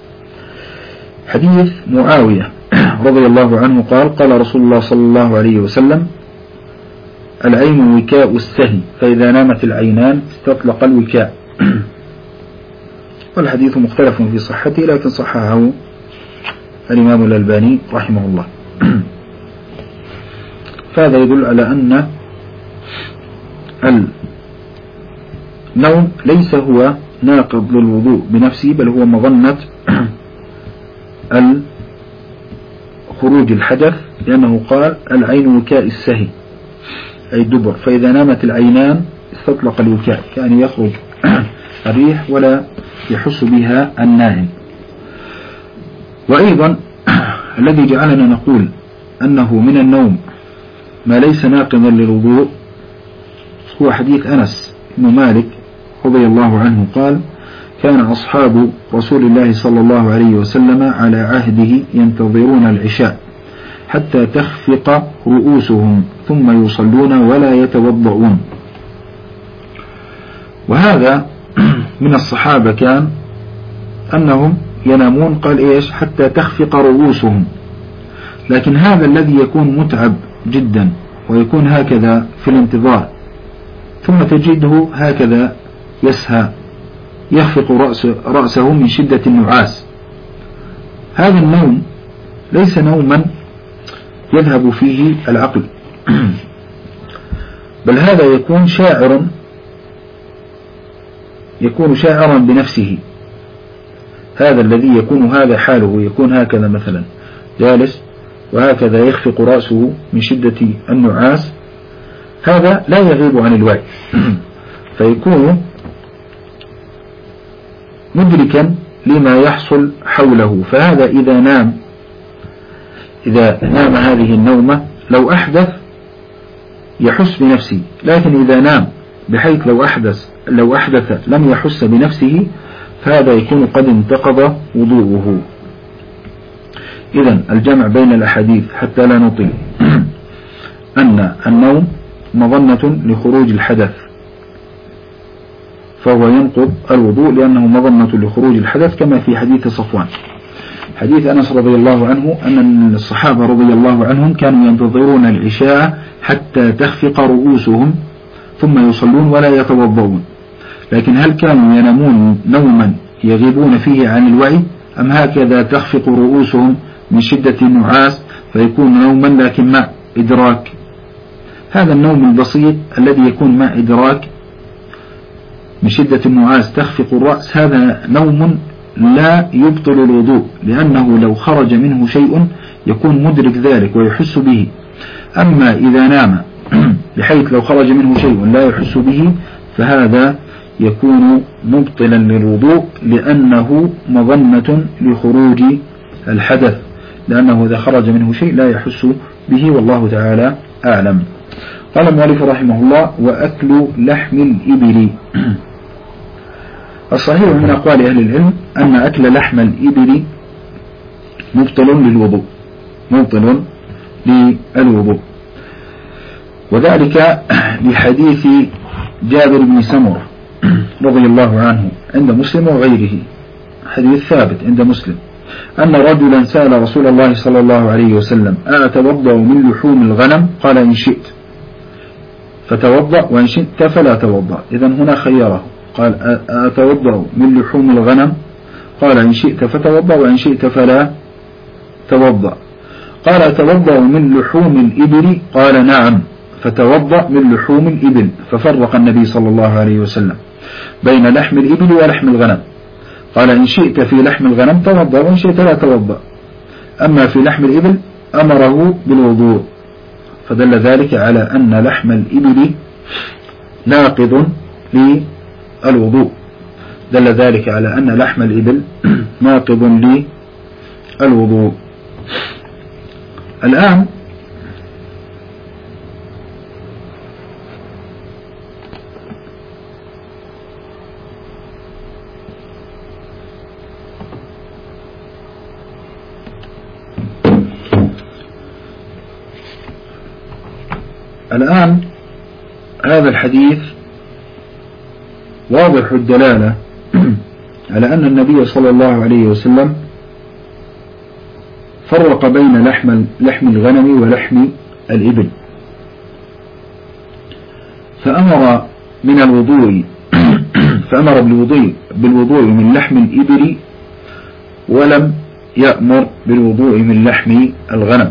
حديث معاوية رضي الله عنه قال قال رسول الله صلى الله عليه وسلم العين وكاء السهي، فإذا نامت العينان استطلق الوكاء. والحديث مختلف في صحته، لكن صححه الإمام الألباني رحمه الله. فهذا يدل على أن النوم ليس هو ناقض للوضوء بنفسه، بل هو مظنة خروج الحدث، لأنه قال العين وكاء السهي أي الدبر، فإذا نامت العينان استطلق الوكاء، كأن يخرج الريح ولا يحس بها النائم. وأيضا الذي جعلنا نقول أنه من النوم ما ليس ناقضا للوضوء هو حديث أنس بن مالك رضي الله عنه قال كان أصحاب رسول الله صلى الله عليه وسلم على عهده ينتظرون العشاء حتى تخفق رؤوسهم ثم يصلون ولا يتوضؤون. وهذا من الصحابة كان أنهم ينامون قال إيش حتى تخفق رؤوسهم، لكن هذا الذي يكون متعب جدا ويكون هكذا في الانتظار، ثم تجده هكذا يسهى يخفق رأسه من شدة النعاس، هذا النوم ليس نوما يذهب فيه العقل، بل هذا يكون شاعرا بنفسه. هذا الذي يكون هذا حاله، يكون هكذا مثلا جالس وهكذا يخفق رأسه من شدة النعاس، هذا لا يغيب عن الوعي، فيكون مدركا لما يحصل حوله. فهذا إذا نام هذه النومة لو أحدث يحس بنفسه، لكن إذا نام بحيث لو أحدث لم يحس بنفسه فهذا يكون قد انتقض وضوءه. إذن الجمع بين الأحاديث حتى لا نطيل أن النوم مظنة لخروج الحدث، فهو ينقض الوضوء لأنه مظنة لخروج الحدث، كما في حديث صفوان. حديث أنس رضي الله عنه أن الصحابة رضي الله عنهم كانوا ينتظرون العشاء حتى تخفق رؤوسهم ثم يصلون ولا يتوضؤون، لكن هل كانوا ينامون نوما يغيبون فيه عن الوعي، أم هكذا تخفق رؤوسهم من شدة النعاس فيكون نوما لكن مع إدراك؟ هذا النوم البسيط الذي يكون مع إدراك من شدة النعاس تخفق الرأس، هذا نوم لا يبطل الوضوء، لأنه لو خرج منه شيء يكون مدرك ذلك ويحس به. أما إذا نام بحيث لو خرج منه شيء لا يحس به فهذا يكون مبطلا للوضوء، لأنه مظنة لخروج الحدث، لأنه إذا خرج منه شيء لا يحس به، والله تعالى أعلم. قال المؤلف رحمه الله وأكل لحم الإبل. الصحيح من أقوال أهل العلم أن أكل لحم الإبل مبطل للوضوء، وذلك لحديث جابر بن سمرة رضي الله عنه عند مسلم وغيره، حديث ثابت عند مسلم، أن رجلا سأل رسول الله صلى الله عليه وسلم أتوضأ من لحوم الغنم؟ قال إن شئت فتوضأ وإن شئت فلا توضأ. إذن هنا خيره، قال أتوضأ من لحوم الغنم؟ قال إن شئت فتوضأ وإن شئت فلا توضأ. قال أتوضأ من لحوم الإبل؟ قال نعم، فتوضأ من لحوم الإبل. ففرق النبي صلى الله عليه وسلم بين لحم الإبل ولحم الغنم، قال إن شئت في لحم الغنم توضأ وإن شئت لا توضأ، أما في لحم الإبل أمره بالوضوء. فدل ذلك على أن لحم الإبل ناقض للوضوء، دل ذلك على أن لحم الإبل ناقض للوضوء. الآن هذا الحديث واضح الدلالة على أن النبي صلى الله عليه وسلم فرق بين لحم الغنم ولحم الإبل، فأمر بالوضوء من لحم الإبل ولم يأمر بالوضوء من لحم الغنم.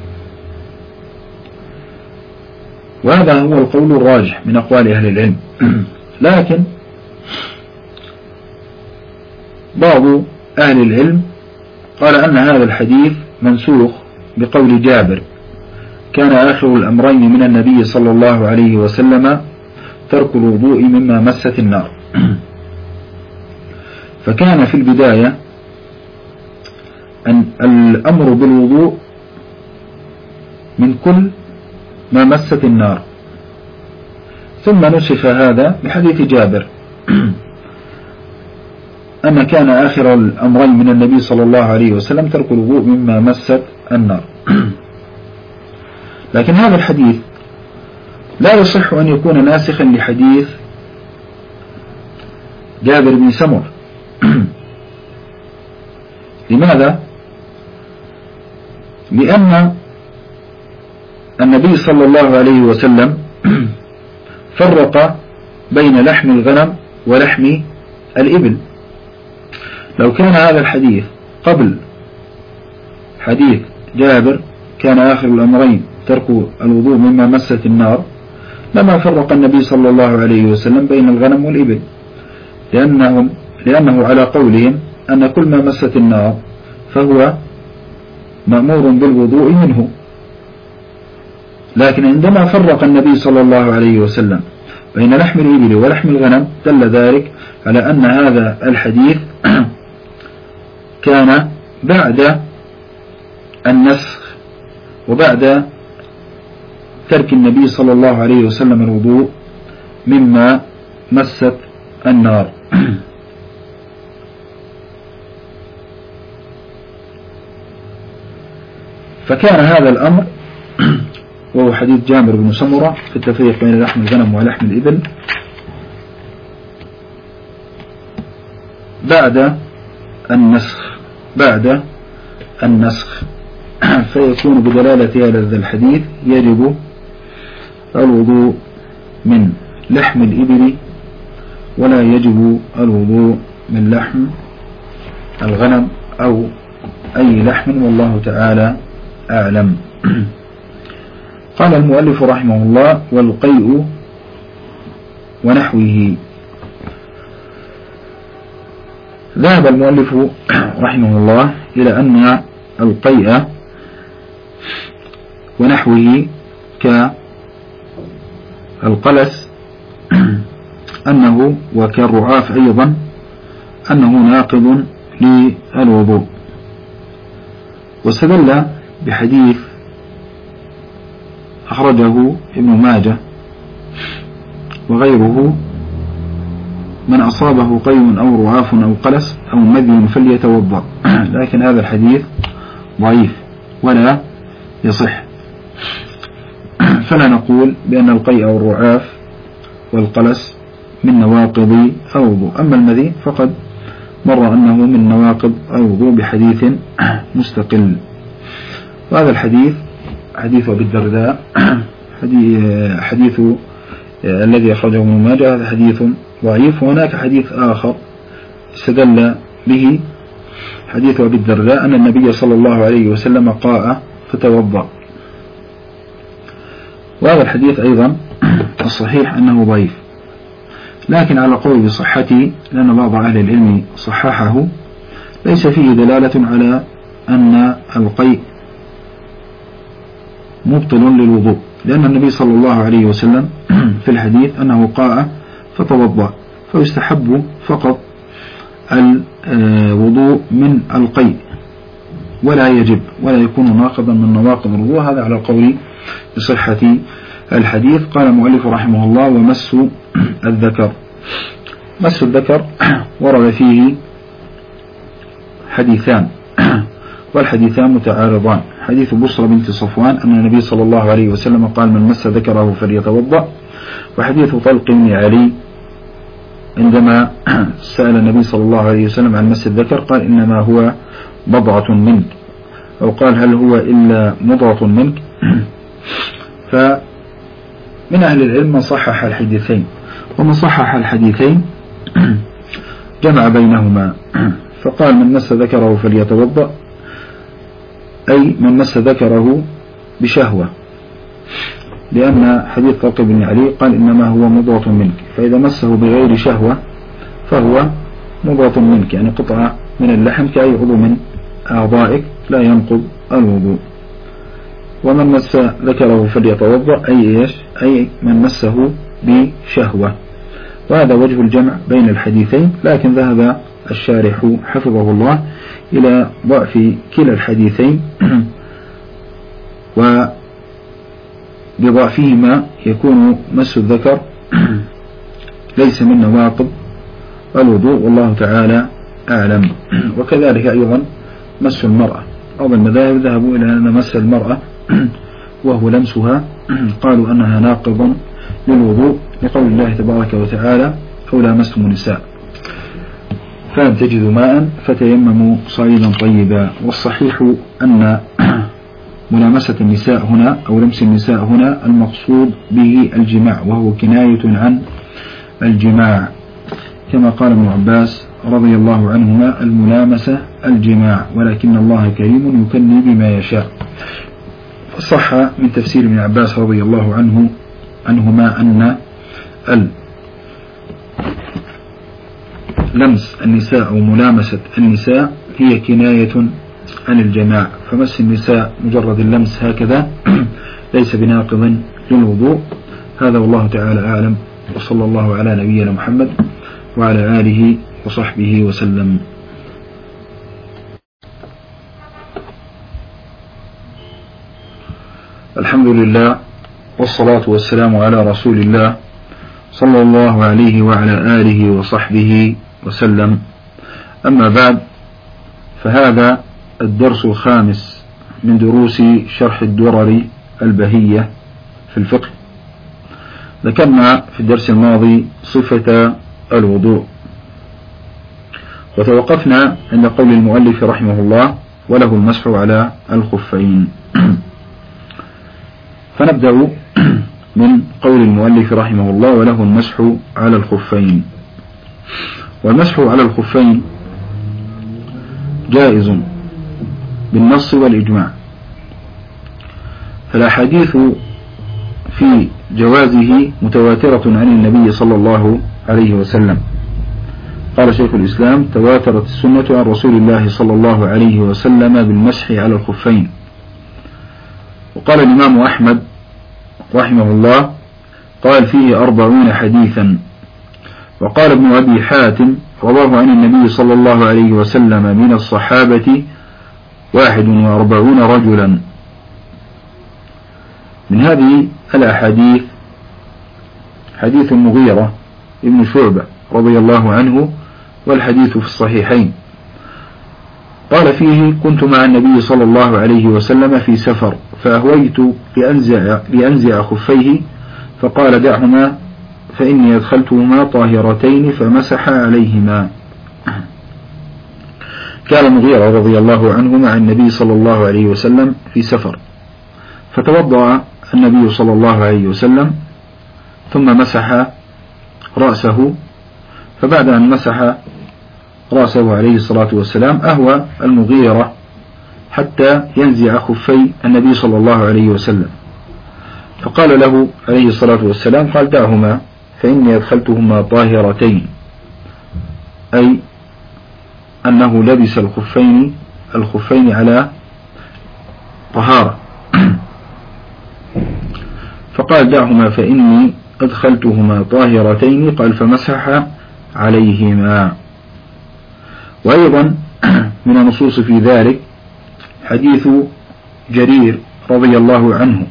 وهذا هو القول الراجح من أقوال أهل العلم. لكن بعض أهل العلم قال أن هذا الحديث منسوخ بقول جابر: كان آخر الأمرين من النبي صلى الله عليه وسلم ترك الوضوء مما مست النار. فكان في البداية أن الأمر بالوضوء من كل ما مست النار، ثم نسخ هذا بحديث جابر أن كان آخر الأمرين من النبي صلى الله عليه وسلم ترك الوضوء مما مست النار. لكن هذا الحديث لا يصح أن يكون ناسخا لحديث جابر بن سمرة. لماذا؟ لأن النبي صلى الله عليه وسلم فرق بين لحم الغنم ولحم الإبل. لو كان هذا الحديث قبل حديث جابر كان آخر الأمرين ترك الوضوء مما مست النار، لما فرق النبي صلى الله عليه وسلم بين الغنم والإبل، لأنه على قولهم أن كل ما مست النار فهو مأمور بالوضوء منه. لكن عندما فرق النبي صلى الله عليه وسلم بين لحم الإبل ولحم الغنم دل ذلك على أن هذا الحديث كان بعد النسخ وبعد ترك النبي صلى الله عليه وسلم الوضوء مما مست النار. فكان هذا الأمر وهو حديث جابر بن سمرة في التفريق بين لحم الغنم ولحم الإبل بعد النسخ فيكون بدلالة هذا الحديث يجب الوضوء من لحم الإبل ولا يجب الوضوء من لحم الغنم أو أي لحم، والله تعالى أعلم. قال المؤلف رحمه الله: والقيء ونحوه. ذهب المؤلف رحمه الله إلى أن القيء ونحوه كالقلس أنه وكالرعاف أيضا أنه ناقض للوضوء، واستدل بحديث أخرجه ابن ماجه وغيره: من أصابه قيء أو رعاف أو قلس أو مذي فليتوضأ. لكن هذا الحديث ضعيف ولا يصح، فلا نقول بأن القيء أو الرعاف والقلس من نواقض الوضوء. أما المذي فقد مر أنه من نواقض الوضوء بحديث مستقل. وهذا الحديث حديث أبي الدرداء حديث الذي أخرجه ابن ماجه هذا حديث ضعيف. وهناك حديث آخر استدل به حديث أبي الدرداء أن النبي صلى الله عليه وسلم قاء فتوضأ، وهذا الحديث أيضا الصحيح أنه ضعيف، لكن على قول بصحته لأن بعض أهل العلم صححه، ليس فيه دلالة على أن القيء مبطل للوضوء، لأن النبي صلى الله عليه وسلم في الحديث أنه قاء فتوضأ، فيستحب فقط الوضوء من القيء ولا يجب ولا يكون ناقضا من نواقض الوضوء. هذا على القول بصحة الحديث. قال المؤلف رحمه الله: ومس الذكر. مس الذكر ورد فيه حديثان والحديثان متعارضان. حديث بصرى بنت صفوان أن النبي صلى الله عليه وسلم قال: من مس ذكره فليتوضأ. وحديث طلق بن علي عندما سأل النبي صلى الله عليه وسلم عن مس الذكر قال: إنما هو بضعة منك، أو قال: هل هو إلا مضغة منك. فمن أهل العلم من صحح الحديثين، ومن صحح الحديثين جمع بينهما فقال: من مس ذكره فليتوضأ، أي من مس ذكره بشهوة، لأن حديث طلق بن علي قال: إنما هو مضغة منك، فإذا مسه بغير شهوة فهو مضغة منك، يعني قطعة من اللحم كأي عضو من أعضائك لا ينقض الوضوء. ومن مس ذكره فليتوضأ أي من مسه بشهوة. وهذا وجه الجمع بين الحديثين، لكن ذهب الشارح حفظه الله إلى ضعف كلا الحديثين، وبضعفهما يكون مس الذكر ليس من نواقض الوضوء، والله تعالى أعلم. وكذلك أيضا مس المرأة، بعض المذاهب ذهبوا إلى أن مس المرأة وهو لمسها قالوا أنها ناقض للوضوء، لقول الله تبارك وتعالى: أو لامستم النساء فلم تجدوا ماء فتيمموا صعيدا طيبا. والصحيح أن ملامسة النساء هنا أو لمس النساء هنا المقصود به الجماع، وهو كناية عن الجماع، كما قال ابن عباس رضي الله عنهما: الملامسة الجماع، ولكن الله كريم يكني بما يشاء. فصح من تفسير ابن عباس رضي الله عنهما أن لمس النساء أو ملامسة النساء هي كناية عن الجماع، فمس النساء مجرد اللمس هكذا ليس بناقض للوضوء. هذا والله تعالى أعلم، وصلى الله على نبينا محمد وعلى آله وصحبه وسلم. الحمد لله، والصلاة والسلام على رسول الله صلى الله عليه وعلى آله وصحبه وسلم. أما بعد، فهذا الدرس الخامس من دروس شرح الدرر البهية في الفقه. ذكرنا في الدرس الماضي صفة الوضوء، وتوقفنا عند قول المؤلف رحمه الله: وله المسح على الخفين. فنبدأ من قول المؤلف رحمه الله: وله المسح على الخفين. والمسح على الخفين جائز بالنص والإجماع، فالأحاديث في جوازه متواترة عن النبي صلى الله عليه وسلم. قال شيخ الإسلام: تواترت السنة عن رسول الله صلى الله عليه وسلم بالمسح على الخفين. وقال الإمام أحمد رحمه الله: قال فيه 40 حديثا. وقال ابن أبي حاتم: رواه عن النبي صلى الله عليه وسلم من الصحابة 41 رجلا. من هذه الأحاديث حديث المغيرة ابن شعبة رضي الله عنه، والحديث في الصحيحين. قال فيه: كنت مع النبي صلى الله عليه وسلم في سفر، فأهويت لأنزع خفيه، فقال: دعهما فإني أدخلتهما طاهرتين، فمسح عليهما. كان المغيرة رضي الله عنه مع النبي صلى الله عليه وسلم في سفر، فتوضأ النبي صلى الله عليه وسلم ثم مسح رأسه، فبعد أن مسح رأسه عليه الصلاة والسلام أهوى المغيرة حتى ينزع خفي النبي صلى الله عليه وسلم، فقال له عليه الصلاة والسلام: قال: دعهما فإني أدخلتهما طاهرتين، أي أنه لبس الخفين على طهارة. فقال دعهما فإني أدخلتهما طاهرتين، قال فمسح عليهما. وأيضا من النصوص في ذلك حديث جرير رضي الله عنه،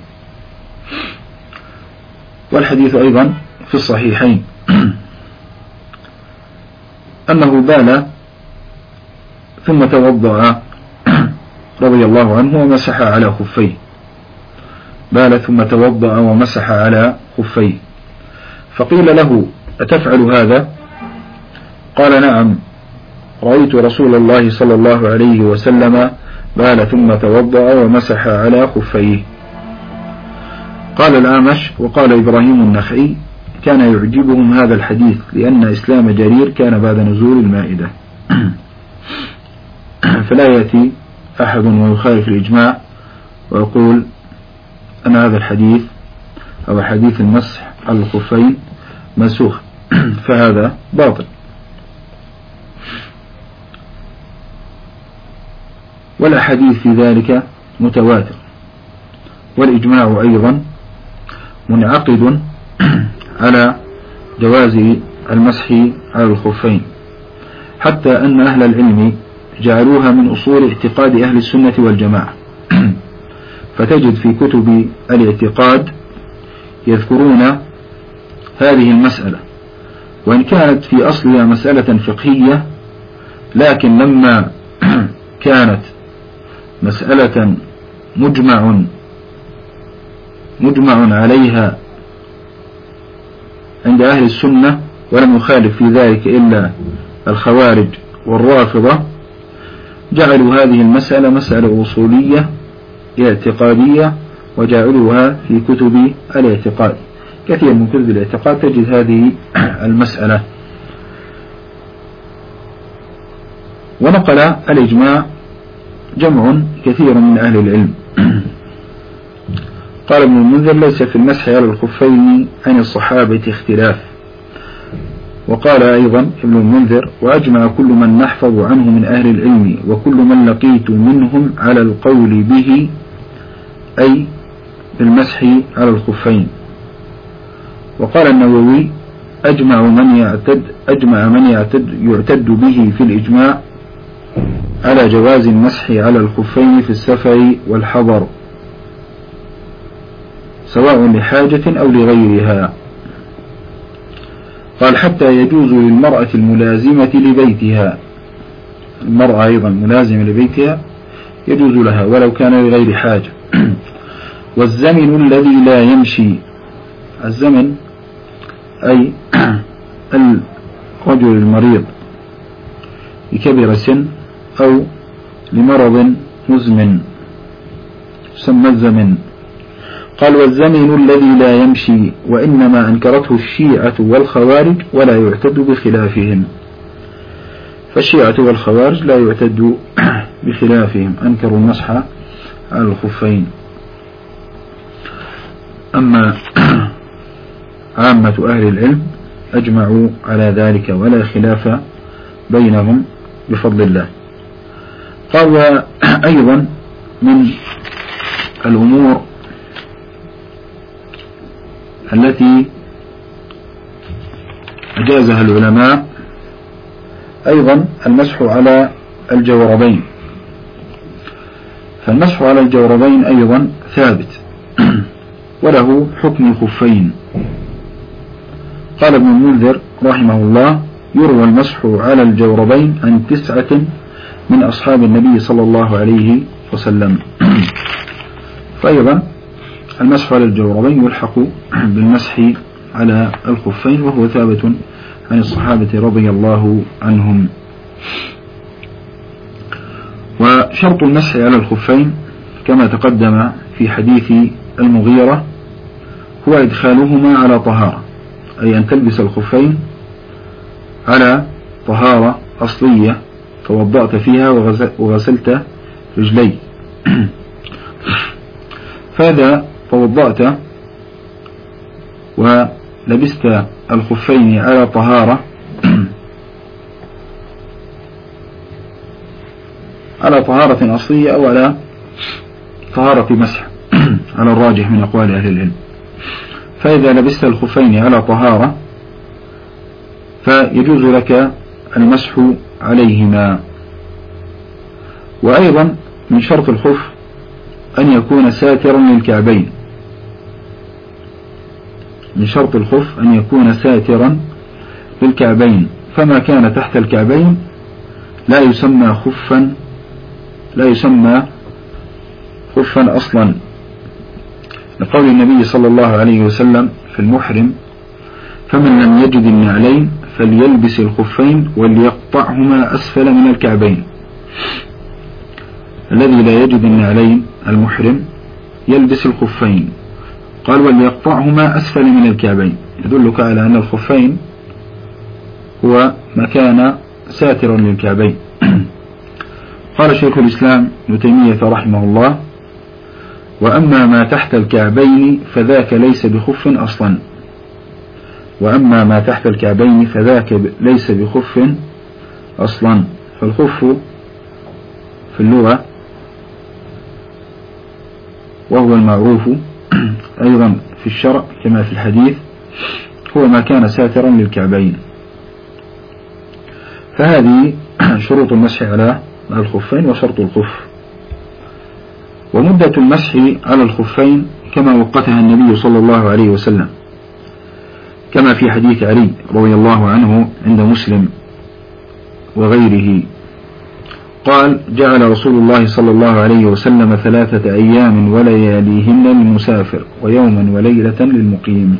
والحديث أيضا في الصحيحين، أنه بال ثم توضأ رضي الله عنه ومسح على خفيه، بال ثم توضأ ومسح على خفيه، فقيل له أتفعل هذا؟ قال نعم، رأيت رسول الله صلى الله عليه وسلم بال ثم توضأ ومسح على خفيه. قال الأعمش وقال إبراهيم النخعي كان يعجبهم هذا الحديث لأن إسلام جرير كان بعد نزول المائدة. فلا يأتي أحد ويخالف الإجماع ويقول أن هذا الحديث أو حديث المسح على الخفين منسوخ، فهذا باطل. والأحاديث في ذلك متواتر، والإجماع أيضا منعقد على جواز المسح على الخفين، حتى أن أهل العلم جعلوها من أصول اعتقاد أهل السنة والجماعة. فتجد في كتب الاعتقاد يذكرون هذه المسألة، وإن كانت في أصلها مسألة فقهية، لكن لما كانت مسألة مجمع عليها عند أهل السنة ولم يخالف في ذلك إلا الخوارج والرافضة، جعلوا هذه المسألة مسألة أصولية اعتقادية وجعلوها في كتب الاعتقاد. كثير من كتب الاعتقاد تجد هذه المسألة. ونقل الإجماع جمع كثير من أهل العلم. قال ابن المنذر ليس في المسح على الخفين عن الصحابة اختلاف. وقال أيضا ابن المنذر وأجمع كل من نحفظ عنه من أهل العلم وكل من لقيت منهم على القول به، أي بالمسح على الخفين. وقال النووي أجمع من يعتد به في الإجماع على جواز المسح على الخفين في السفر والحضر سواء لحاجة أو لغيرها. قال حتى يجوز للمرأة الملازمة لبيتها، المرأة أيضا ملازمة لبيتها يجوز لها ولو كان لغير حاجة. والزمن الذي لا يمشي، الزمن أي الرجل المريض لكبر السن أو لمرض مزمن يسمى الزمن. قال والزمن الذي لا يمشي، وإنما أنكرته الشيعة والخوارج ولا يعتد بخلافهم. فالشيعة والخوارج لا يعتد بخلافهم، أنكروا المسح على الخفين. أما عامة أهل العلم أجمعوا على ذلك ولا خلاف بينهم بفضل الله. قال أيضا من الأمور التي أجازها العلماء أيضا المسح على الجوربين. فالمسح على الجوربين أيضا ثابت وله حكم الخفين. قال ابن المنذر رحمه الله يروى المسح على الجوربين عن 9 من أصحاب النبي صلى الله عليه وسلم. فأيضا المسح على الجوربين يلحق بالمسح على الخفين، وهو ثابت عن الصحابة رضي الله عنهم. وشرط المسح على الخفين كما تقدم في حديث المغيرة هو إدخالهما على طهارة، أي أن تلبس الخفين على طهارة أصلية توضأت فيها وغسلت رجلي. فإذا توضأت ولبست الخفين على طهارة أصلية أو على طهارة مسح على الراجح من أقوال أهل العلم، فإذا لبست الخفين على طهارة فيجوز لك المسح عليهما. وأيضا من شرط الخف أن يكون ساترا للكعبين، من شرط الخف أن يكون ساترا للكعبين، فما كان تحت الكعبين لا يسمى خفا، لا يسمى خفا أصلا، لقول النبي صلى الله عليه وسلم في المحرم: فمن لم يجد النعلين فليلبس الخفين وليقطعهما أسفل من الكعبين. الذي لا يجد النعلين المحرم يلبس الخفين، قال وليقطعهما أسفل من الكعبين، يدلك على أن الخفين هو مكان ساتر للكعبين. قال شيخ الإسلام ابن تيمية رحمه الله: وأما ما تحت الكعبين فذاك ليس بخف أصلا، وأما ما تحت الكعبين فذاك ليس بخف أصلا. فالخف في اللغة وهو المعروف أيضا في الشرع كما في الحديث هو ما كان ساترا للكعبين. فهذه شروط المسح على الخفين وشرط الخف. ومدة المسح على الخفين كما وقتها النبي صلى الله عليه وسلم، كما في حديث علي رضي الله عنه عند مسلم وغيره قال: جعل رسول الله صلى الله عليه وسلم 3 أيام ولياليهن للمسافر ويوما وليلة للمقيم.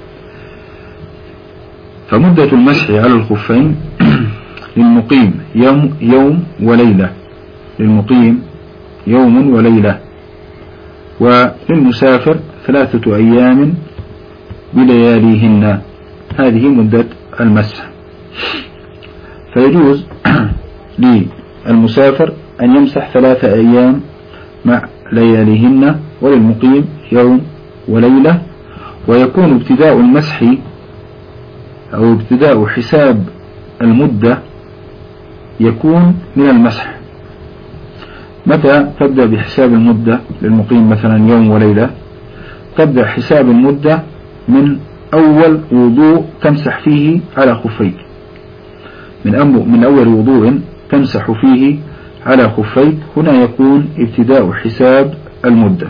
فمدة المسح على الخفين للمقيم يوم وليلة، للمقيم يوم وليلة، وللمسافر 3 أيام بلياليهن. هذه مدة المسح. فيجوز للمسافر أن يمسح 3 أيام مع لياليهن، وللمقيم يوم وليلة. ويكون ابتداء المسح أو ابتداء حساب المدة يكون من المسح. متى تبدأ بحساب المدة للمقيم مثلا يوم وليلة؟ تبدأ حساب المدة من أول وضوء تمسح فيه على خفيك، من أول وضوء تمسح فيه على خفيك، هنا يكون ابتداء حساب المدة.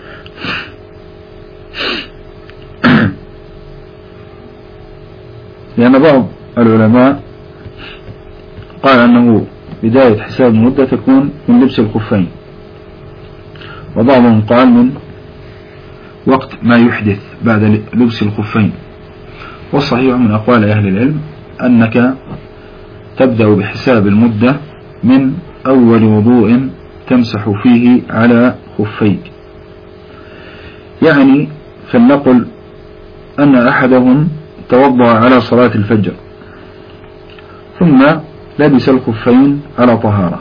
لأن بعض العلماء قال أنه بداية حساب المدة تكون من لبس الخفين، وبعضهم قال من وقت ما يحدث بعد لبس الخفين. والصحيح من أقوال أهل العلم أنك تبدأ بحساب المدة من أول وضوء تمسح فيه على خفيك. يعني فلنقل أن أحدهم توضأ على صلاة الفجر ثم لبس الخفين على طهارة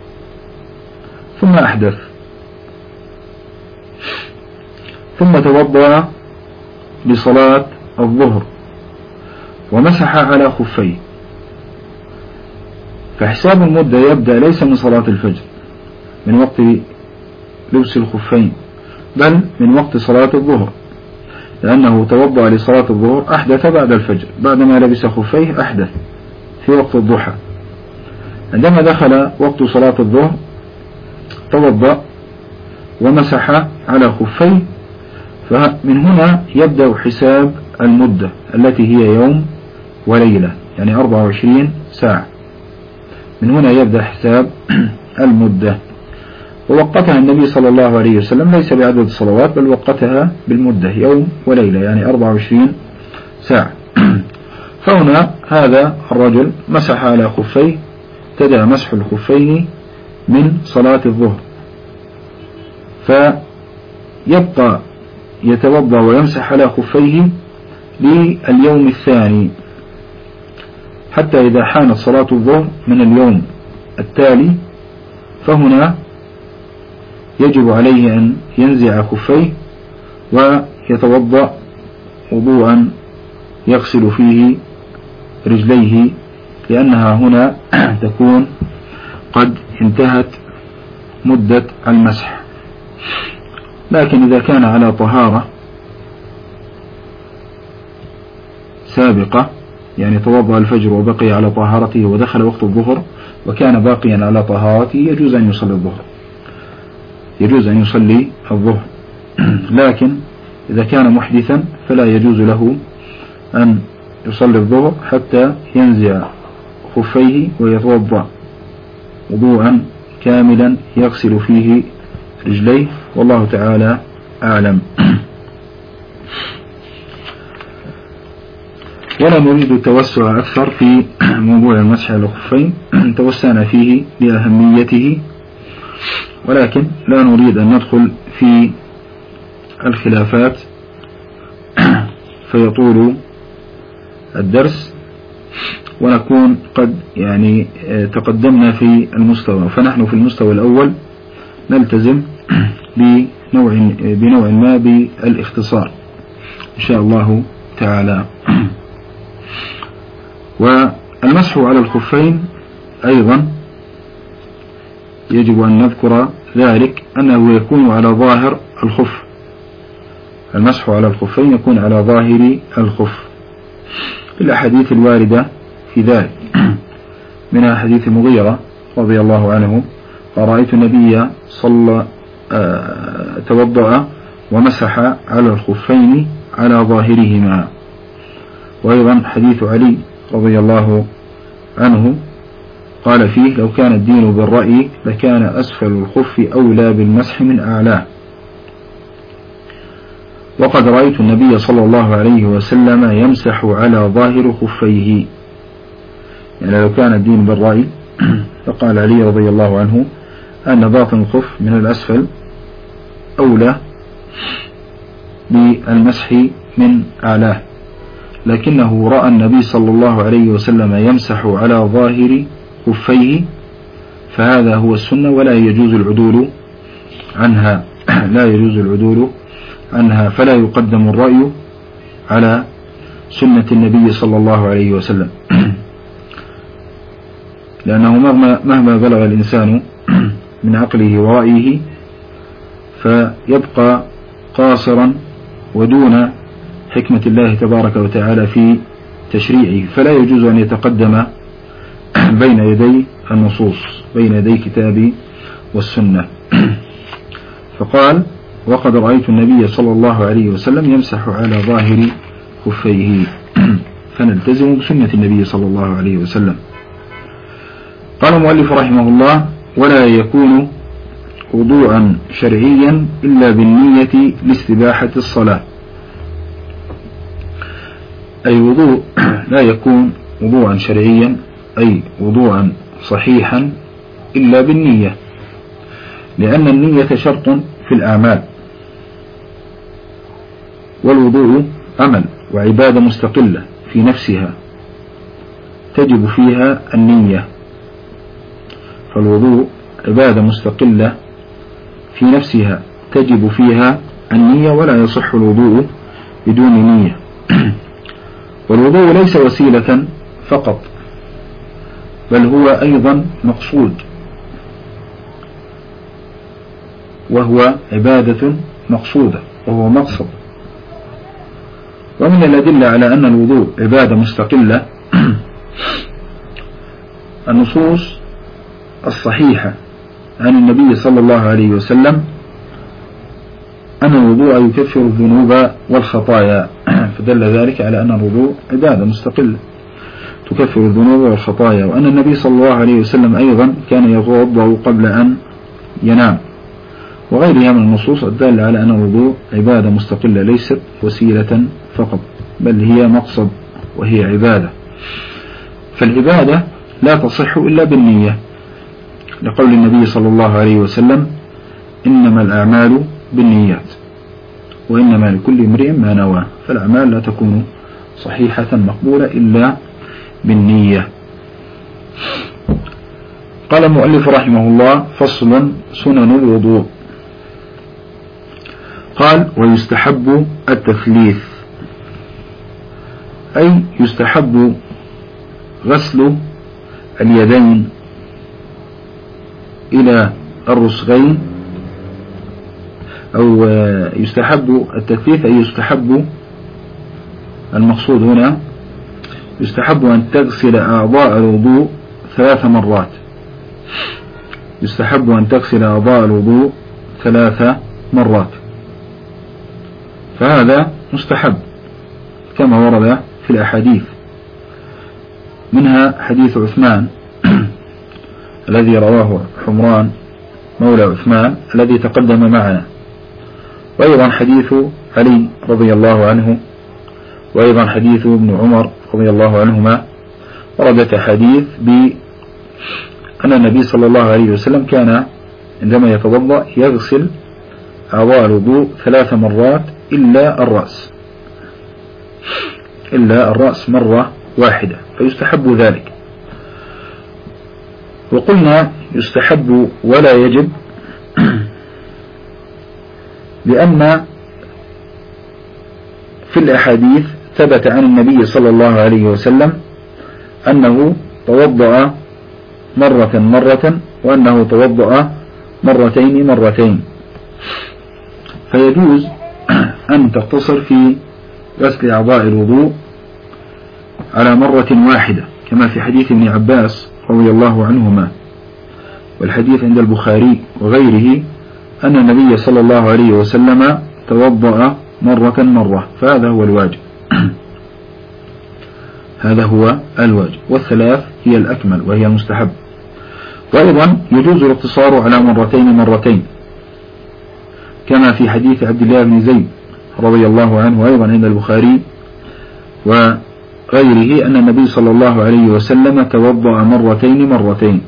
ثم أحدث ثم توضأ لصلاة الظهر ومسح على خفيه، فحساب المدة يبدأ ليس من صلاة الفجر من وقت لبس الخفين، بل من وقت صلاة الظهر، لأنه توضأ لصلاة الظهر أحدث بعد الفجر، بعدما لبس خفيه أحدث في وقت الضحى. عندما دخل وقت صلاة الظهر توضأ ومسح على خفيه، فمن هنا يبدأ حساب المدة التي هي يوم وليلة، يعني 24 ساعة. من هنا يبدأ حساب المدة. ووقتها النبي صلى الله عليه وسلم ليس بعدد الصلوات، بل وقتها بالمدة يوم وليلة، يعني 24 ساعة. فهنا هذا الرجل مسح على خفيه، ابتدأ مسح الخفين من صلاة الظهر، فيبقى يتوضأ ويمسح على خفيه لليوم الثاني، حتى إذا حانت صلاة الظهر من اليوم التالي، فهنا يجب عليه أن ينزع خفيه ويتوضأ وضوءا يغسل فيه رجليه، لأنها هنا تكون قد انتهت مدة المسح. لكن إذا كان على طهارة سابقة، يعني توضأ الفجر وبقي على طهارته ودخل وقت الظهر وكان باقيا على طهارته، يجوز أن يصلي الظهر لكن إذا كان محدثا فلا يجوز له أن يصلي الظهر حتى ينزع خفيه ويتوضأ وضوءا كاملا يغسل فيه رجليه، والله تعالى أعلم. ولا نريد التوسع أكثر في موضوع المسح على الخفين، توسعنا فيه لأهميته، ولكن لا نريد أن ندخل في الخلافات فيطول الدرس ونكون قد يعني تقدمنا في المستوى، فنحن في المستوى الأول نلتزم بنوع ما بالاختصار إن شاء الله تعالى. والمسح على الخفين أيضا يجب أن نذكر ذلك أنه يكون على ظاهر الخف، المسح على الخفين يكون على ظاهر الخف الأحاديث الواردة في ذلك، منها حديث المغيرة رضي الله عنه قال رأيت النبي توضأ ومسح على الخفين على ظاهرهما. وأيضا حديث علي رضي الله عنه قال فيه لو كان الدين بالرأي لكان أسفل الخف أولى بالمسح من أعلاه. وقد رأيت النبي صلى الله عليه وسلم يمسح على ظاهر خفيه، يعني لو كان الدين بالرأي فقال علي رضي الله عنه أن باطن الخف من الأسفل أولى بالمسح من أعلاه، لكنه رأى النبي صلى الله عليه وسلم يمسح على ظاهر خفيه، فهذا هو السنة ولا يجوز العدول عنها، فلا يقدم الرأي على سنة النبي صلى الله عليه وسلم، لأنه مهما بلغ الإنسان من عقله ورأيه فيبقى قاصرا ودون حكمة الله تبارك وتعالى في تشريعه، فلا يجوز أن يتقدم بين يدي النصوص، بين يدي كتاب والسنة. فقال وقد رأيت النبي صلى الله عليه وسلم يمسح على ظاهر خفيه، فنلتزم بسنة النبي صلى الله عليه وسلم. قال المؤلف رحمه الله ولا يكون وضوءا شرعيا إلا بالنية لاستباحة الصلاة، أي وضوء لا يكون وضوءا شرعيا أي وضوءا صحيحا إلا بالنية، لأن النية شرط في الأعمال، والوضوء عمل وعبادة مستقلة في نفسها تجب فيها النية، فالوضوء عبادة مستقلة في نفسها تجب فيها النية، ولا يصح الوضوء بدون نية. والوضوء ليس وسيلة فقط بل هو أيضا مقصود، وهو عبادة مقصودة وهو مقصد. ومن الأدلة على أن الوضوء عبادة مستقلة النصوص الصحيحة عن النبي صلى الله عليه وسلم أن الوضوء يكفر الذنوب والخطايا، فدل ذلك على أن الوضوء عبادة مستقلة تكفر الذنوب والخطايا، وأن النبي صلى الله عليه وسلم أيضا كان يتوضأ قبل أن ينام، وغيرها من النصوص الدالة على أن الوضوء عبادة مستقلة ليست وسيلة فقط بل هي مقصد وهي عبادة. فالعبادة لا تصح إلا بالنية، لقول النبي صلى الله عليه وسلم إنما الأعمال بالنيات وإنما لكل امرئ ما نوى، فالأعمال لا تكون صحيحة مقبولة إلا بالنية. قال المؤلف رحمه الله فصل سنن الوضوء. قال ويستحب التثليث، أي يستحب غسل اليدين إلى الرسغين، أو يستحب التثليث أي يستحب، المقصود هنا يستحب أن تغسل أعضاء الوضوء 3 مرات. يستحب أن تغسل أعضاء الوضوء 3 مرات، فهذا مستحب كما ورد في الأحاديث، منها حديث عثمان الذي رواه حمران مولى عثمان الذي تقدم معنا، وأيضا حديث علي رضي الله عنه، وأيضا حديث ابن عمر رضي الله عنهما. وردت حديث بأن النبي صلى الله عليه وسلم كان عندما يتوضأ يغسل أعضاء الوضوء 3 مرات إلا الرأس مرة واحدة، فيستحب ذلك. وقلنا يستحب ولا يجب لأن في الأحاديث ثبت عن النبي صلى الله عليه وسلم أنه توضأ مرة وأنه توضأ مرتين، فيجوز أن تقتصر في غسل أعضاء الوضوء على مرة واحدة، كما في حديث ابن عباس رضي الله عنهما، والحديث عند البخاري وغيره أن النبي صلى الله عليه وسلم توضأ مرة، فهذا هو الواجب. هذا هو الواجب، والثلاث هي الأكمل وهي المستحب. وأيضا يجوز الاقتصار على مرتين كما في حديث عبد الله بن زيد رضي الله عنه أيضا عند البخاري وغيره أن النبي صلى الله عليه وسلم توضأ مرتين.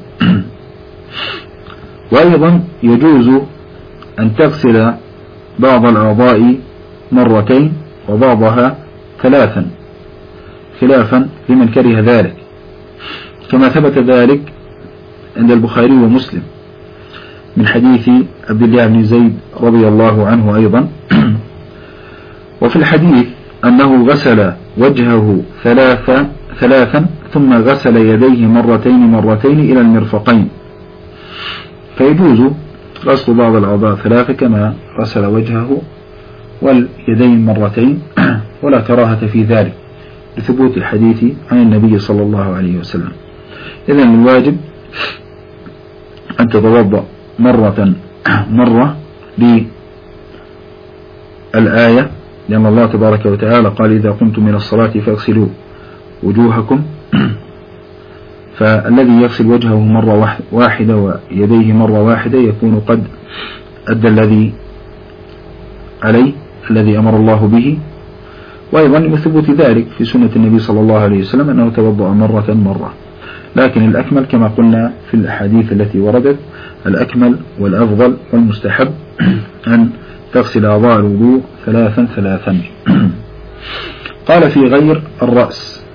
وأيضا يجوز أن تغسل بعض الأعضاء مرتين وبعضها 3 خلافا لمن كره ذلك، كما ثبت ذلك عند البخاري ومسلم من حديث عبد الله بن زيد رضي الله عنه أيضا. وفي الحديث أنه غسل وجهه 3 ثم غسل يديه مرتين إلى المرفقين، فيجوز غسل بعض الأعضاء 3 كما غسل وجهه واليدين مرتين، ولا كراهة في ذلك لثبوت الحديث عن النبي صلى الله عليه وسلم. إذن الواجب أن تتوضأ مرة للآية، لأن الله تبارك وتعالى قال إذا قمتم من الصلاة فاغسلوا وجوهكم، فالذي يغسل وجهه مرة واحدة ويديه مرة واحدة يكون قد أدى الذي عليه الذي أمر الله به. وأيضا لثبوت ذلك في سنة النبي صلى الله عليه وسلم أنه توضأ مرة، لكن الأكمل كما قلنا في الأحاديث التي وردت، الأكمل والأفضل والمستحب أن تغسل أعضاء الوضوء 3. قال في غير الرأس.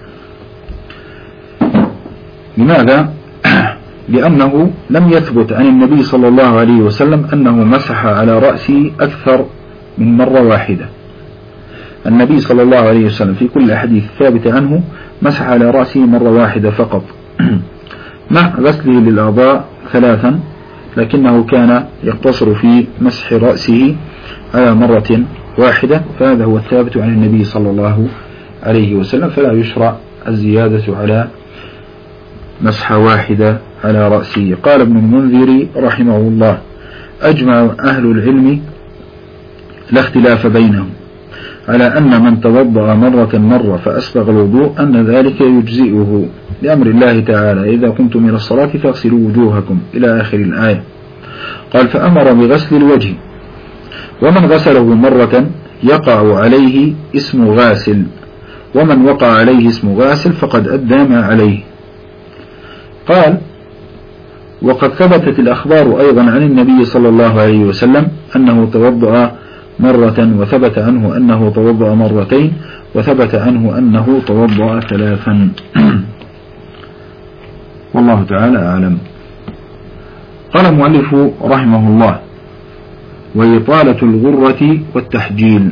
لماذا؟ لأنه لم يثبت عن النبي صلى الله عليه وسلم أنه مسح على رأسه أكثر من مرة واحدة. النبي صلى الله عليه وسلم في كل الأحاديث الثابتة عنه مسح على رأسه مرة واحدة فقط مع غسله للأعضاء 3، لكنه كان يقتصر في مسح رأسه على مرة واحدة، فهذا هو الثابت عن النبي صلى الله عليه وسلم، فلا يشرع الزيادة على مسحة واحدة على رأسه. قال ابن المنذر رحمه الله أجمع أهل العلم لا اختلاف بينهم على أن من توضأ مرة فأسبغ الوضوء أن ذلك يجزئه لأمر الله تعالى إذا قمتم من الصلاة فاغسلوا وجوهكم إلى آخر الآية. قال فأمر بغسل الوجه، ومن غسله مرة يقع عليه اسم غاسل، ومن وقع عليه اسم غاسل فقد أدى ما عليه. قال وقد ثبتت الأخبار أيضا عن النبي صلى الله عليه وسلم أنه توضأ مرة، وثبت عنه أنه توضأ مرتين، وثبت عنه أنه توضأ 3. والله تعالى أعلم. قال المؤلف رحمه الله وإطالة الغرة والتحجيل،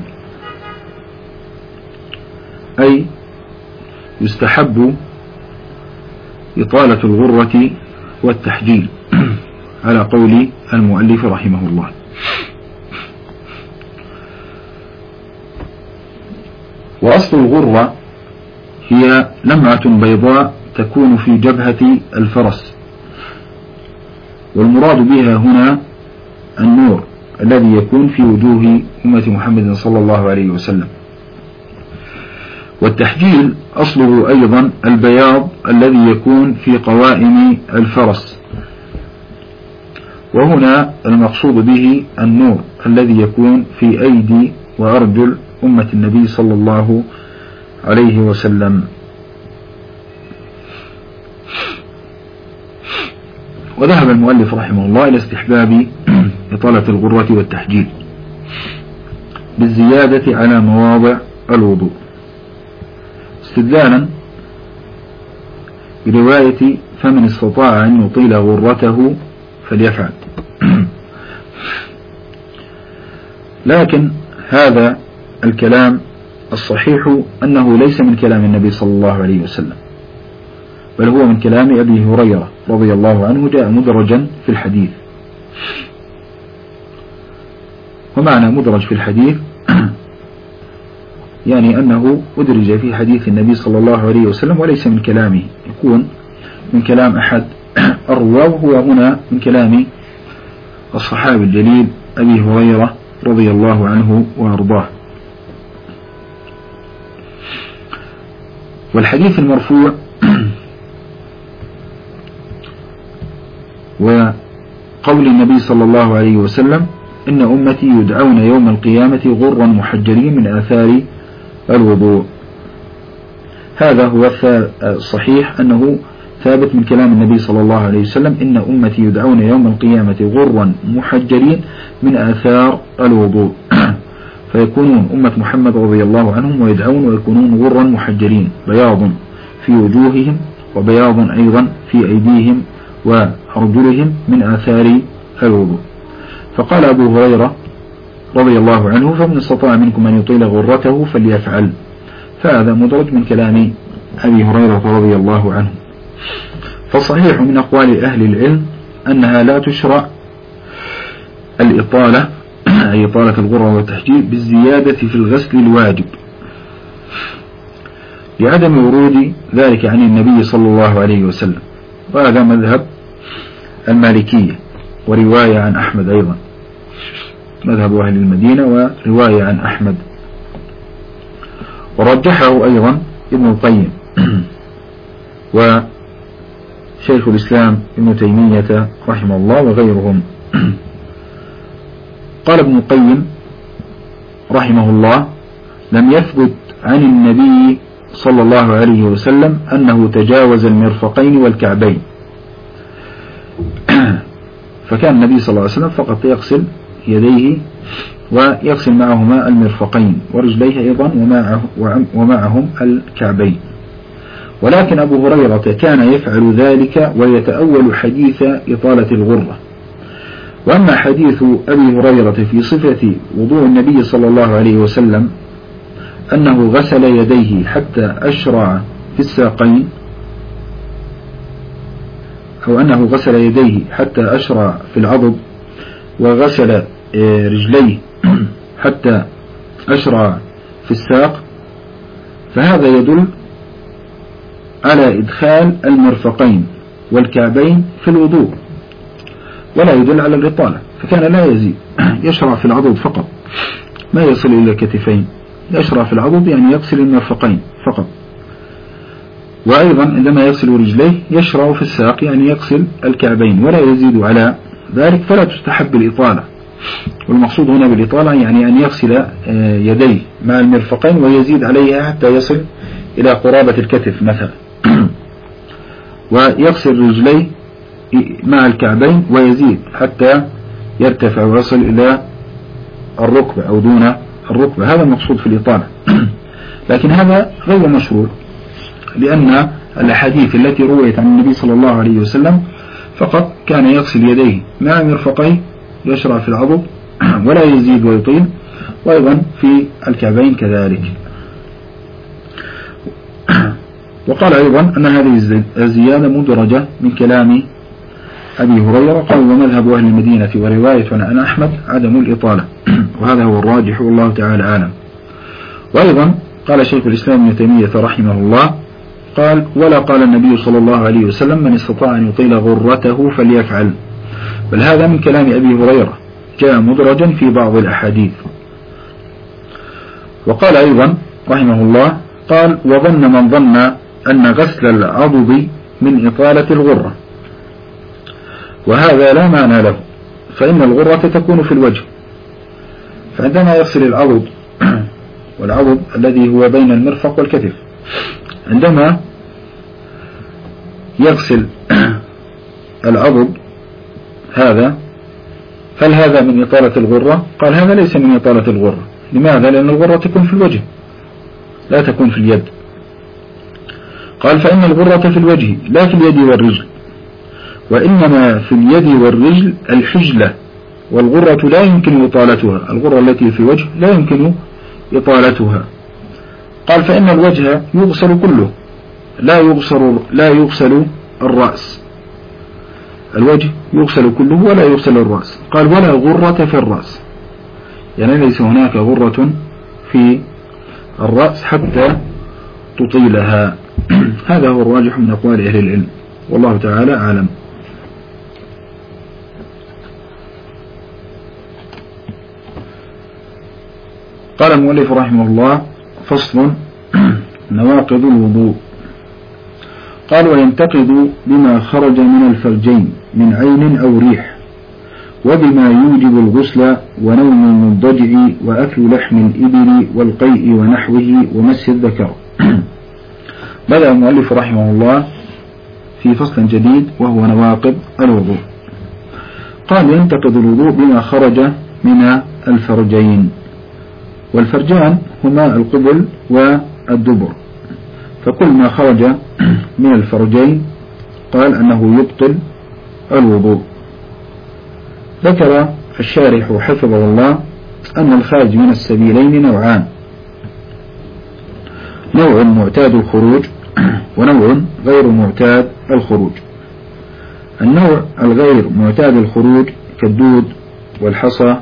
أي يستحب إطالة الغرة والتحجيل على قول المؤلف رحمه الله. وأصل الغرة هي لمعة بيضاء تكون في جبهة الفرس، والمراد بها هنا النور الذي يكون في وجوه أمة محمد صلى الله عليه وسلم. والتحجيل أصله أيضا البياض الذي يكون في قوائم الفرس، وهنا المقصود به النور الذي يكون في أيدي وأرجل أمة النبي صلى الله عليه وسلم. وذهب المؤلف رحمه الله إلى استحباب إطالة الغرة والتحجيل بالزيادة على مواضع الوضوء، استدلالا برواية فمن استطاع أن يطيل غرته فليفعل. لكن هذا الكلام الصحيح أنه ليس من كلام النبي صلى الله عليه وسلم، بل هو من كلام أبي هريرة رضي الله عنه، جاء مدرجا في الحديث. ومعنى مدرج في الحديث يعني أنه أدرج في حديث النبي صلى الله عليه وسلم وليس من كلامه، يكون من كلام أحد الرواة، وهو هنا من كلام الصحابي الجليل أبي هريرة رضي الله عنه وأرضاه. والحديث المرفوع وقول النبي صلى الله عليه وسلم إن أمتي يدعون يوم القيامة غرا محجلين من آثار الوضوء، هذا هو الصحيح أنه ثابت من كلام النبي صلى الله عليه وسلم إن أمتي يدعون يوم القيامة غرا محجلين من آثار الوضوء، فيكونون أمة محمد رضي الله عنهم ويدعون ويكونون غرا محجلين، بياض في وجوههم وبياض أيضا في أيديهم وأرجلهم من آثار الوضوء. فقال أبو هريرة رضي الله عنه فمن استطاع منكم أن يطيل غرته فليفعل، فهذا مدرج من كلام أبي هريرة رضي الله عنه. فالصحيح من أقوال أهل العلم أنها لا تشرع الإطالة أي إطالة الغرة والتحجيل بالزيادة في الغسل الواجب، لعدم ورود ذلك عن النبي صلى الله عليه وسلم، وهذا مذهب المالكية ورواية عن أحمد أيضا، مذهب أهل المدينة ورواية عن أحمد، ورجحه أيضا ابن القيم وشيخ الإسلام ابن تيمية رحمه الله وغيرهم. قال ابن القيم رحمه الله لم يثبت عن النبي صلى الله عليه وسلم أنه تجاوز المرفقين والكعبين، فكان النبي صلى الله عليه وسلم فقط يغسل يديه ويغسل معهما المرفقين ورجليه أيضا ومعهم الكعبين. ولكن أبو هريرة كان يفعل ذلك ويتأول حديث إطالة الغرة. وأما حديث أبي هريرة في صفة وضوء النبي صلى الله عليه وسلم أنه غسل يديه حتى أشرع في الساقين، أو أنه غسل يديه حتى أشرع في العضد وغسل رجليه حتى أشرع في الساق، فهذا يدل على إدخال المرفقين والكعبين في الوضوء ولا يدل على الإطالة، فكان لا يزيد، يشرع في العضد فقط ما يصل إلى الكتفين، يشرع في العضد يعني يغسل المرفقين فقط، وأيضا عندما يغسل رجليه يشرع في الساق يعني يغسل الكعبين ولا يزيد على ذلك، فلا تستحب الإطالة. والمقصود هنا بالإطالة يعني أن يغسل يديه مع المرفقين ويزيد عليها حتى يصل إلى قرابة الكتف مثلا، ويغسل رجليه مع الكعبين ويزيد حتى يرتفع ويصل إلى الركبة أو دون الركبة، هذا المقصود في الإطالة. لكن هذا غير مشروع، لأن الأحاديث التي رويت عن النبي صلى الله عليه وسلم فقط كان يغسل يديه مع مرفقيه، يشرع في العضد ولا يزيد ويطيل، وأيضا في الكعبين كذلك. وقال أيضا أن هذه الزيادة مدرجة من كلام أبي هريرة. قال ومذهب أهل المدينة ورواية عن أحمد عدم الإطالة، وهذا هو الراجح والله تعالى أعلم. وأيضا قال شيخ الإسلام ابن تيمية رحمه الله قال: ولا قال النبي صلى الله عليه وسلم: من استطاع أن يطيل غرته فليفعل، بل هذا من كلام أبي هريرة جاء مدرجا في بعض الأحاديث. وقال أيضا رحمه الله قال: وظن من ظن أن غسل العضد من إطالة الغرة، وهذا لا معنى له، فإن الغرة تكون في الوجه، فعندما يغسل العضد والعضد الذي هو بين المرفق والكتف، عندما يغسل العضد هذا، هل هذا من إطالة الغرة؟ قال: هذا ليس من إطالة الغرة. لماذا؟ لأن الغرة تكون في الوجه لا تكون في اليد. قال: فإن الغرة في الوجه لا في اليد والرجل، وإنما في اليد والرجل الحجلة، والغرة لا يمكن إطالتها، الغرة التي في الوجه لا يمكن إطالتها. قال: فإن الوجه يغسل كله، لا يغسل الرأس، الوجه يغسل كله ولا يغسل الرأس. قال: ولا غرة في الرأس، يعني ليس هناك غرة في الرأس حتى تطيلها. هذا هو الراجح من أقوال أهل العلم، والله تعالى أعلم. قال المؤلف رحمه الله: فصل: نواقض الوضوء. قال: وينتقض بما خرج من الفرجين من عين أو ريح، وبما يوجب الغسل، ونوم المضجع، وأكل لحم الإبل والقيء ونحوه، ومس الذكر. بدأ المؤلف رحمه الله في فصل جديد وهو نواقض الوضوء. قال: ينتقض الوضوء بما خرج من الفرجين، والفرجان هما القبل والدبر، فكل ما خرج من الفرجين قال أنه يبطل الوضوء. ذكر الشارح حفظه الله أن الخارج من السبيلين نوعان: نوع معتاد الخروج، ونوع غير معتاد الخروج. النوع الغير معتاد الخروج كالدود والحصى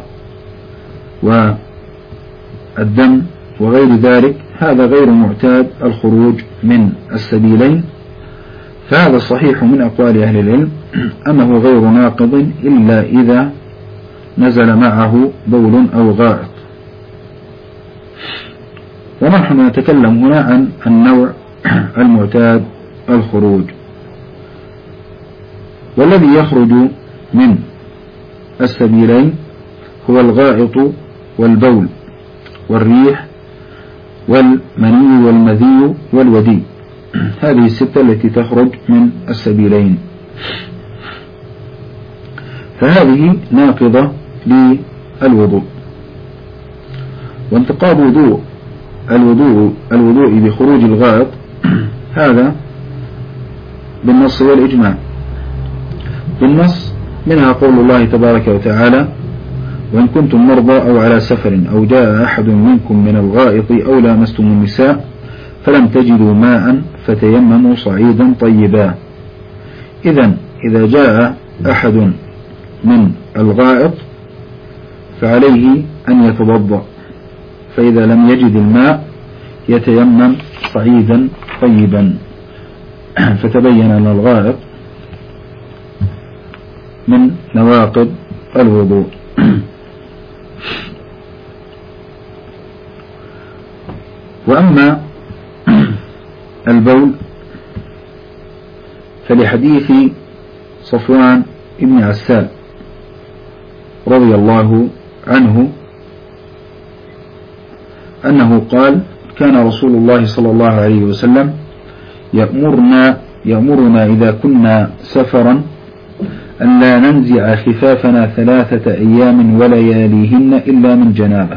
والدم وغير ذلك، هذا غير معتاد الخروج من السبيلين، فهذا الصحيح من أقوال أهل العلم أنه غير ناقض إلا إذا نزل معه بول أو غائط. ونحن نتكلم هنا عن النوع المعتاد الخروج، والذي يخرج من السبيلين هو الغائط والبول والريح والمني والمذي والودي، هذه الستة التي تخرج من السبيلين، فهذه ناقضة للوضوء. وانتقاض الوضوء بخروج الغائط هذا بالنص والإجماع. بالنص منها قول الله تبارك وتعالى: وإن كنتم مرضى أو على سفر أو جاء أحد منكم من الغائط أو لامستم النساء فلم تجدوا ماء فتيمموا صعيدا طيبا. إذا جاء أحد من الغائط فعليه أن يتوضأ، فإذا لم يجد الماء يتيمم صعيدا طيبا. فتبين أن الغائط من نواقض الوضوء. وأما البول فلحديث صفوان بن عسال رضي الله عنه أنه قال: كان رسول الله صلى الله عليه وسلم يأمرنا إذا كنا سفرا أن لا ننزع خفافنا 3 أيام ولياليهن إلا من جنابة،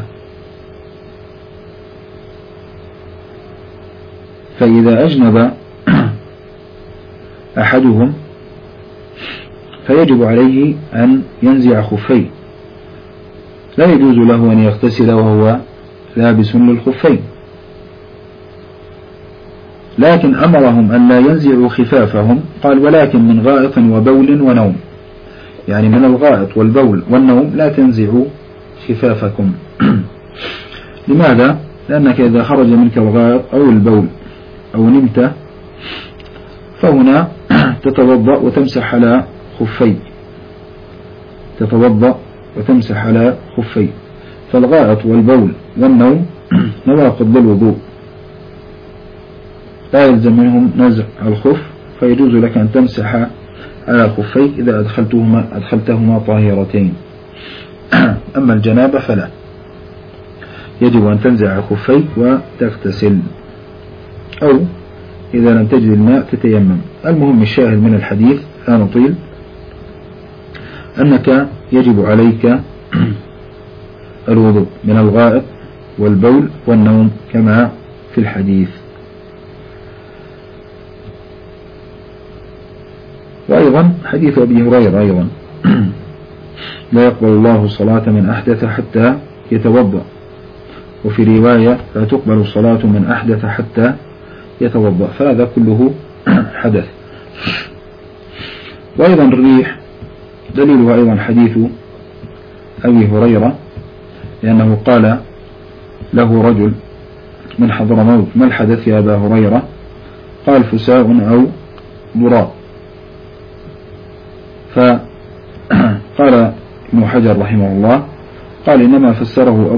فإذا أجنب أحدهم فيجب عليه أن ينزع خفيه، لا يجوز له أن يغتسل وهو لابس للخفين، لكن أمرهم أن لا ينزعوا خفافهم. قال: ولكن من غائط وبول ونوم، يعني من الغائط والبول والنوم لا تنزعوا خفافكم. لماذا؟ لأنك إذا خرج منك الغائط أو البول أو نمت فهنا تتوضأ وتمسح على خفيك، تتوضأ وتمسح على خفيك. فالغائط والبول والنوم نواقض للوضوء لا يلزم منهم نزع الخف، فيجوز لك أن تمسح على خفيك إذا أدخلتهما طاهرتين. أما الجنابة فلا، يجب أن تنزع خفيك وتغتسل، أو إذا لم تجد الماء تتيمم. المهم الشاهد من الحديث لا نطيل أنك يجب عليك الوضوء من الغائط والبول والنوم كما في الحديث. وأيضا حديث أبي هريرة أيضا لا يقبل الله صلاة من أحدث حتى يتوضأ، وفي رواية لا تقبل الصلاة من أحدث حتى يتوضأ، فهذا كله حدث. وأيضا الريح دليلها أيضا حديث أبي هريرة، لأنه قال له رجل من حضرموت: ما الحدث يا أبا هريرة؟ قال: فساء أو ضراء. فقال ابن حجر رحمه الله قال: إنما فسره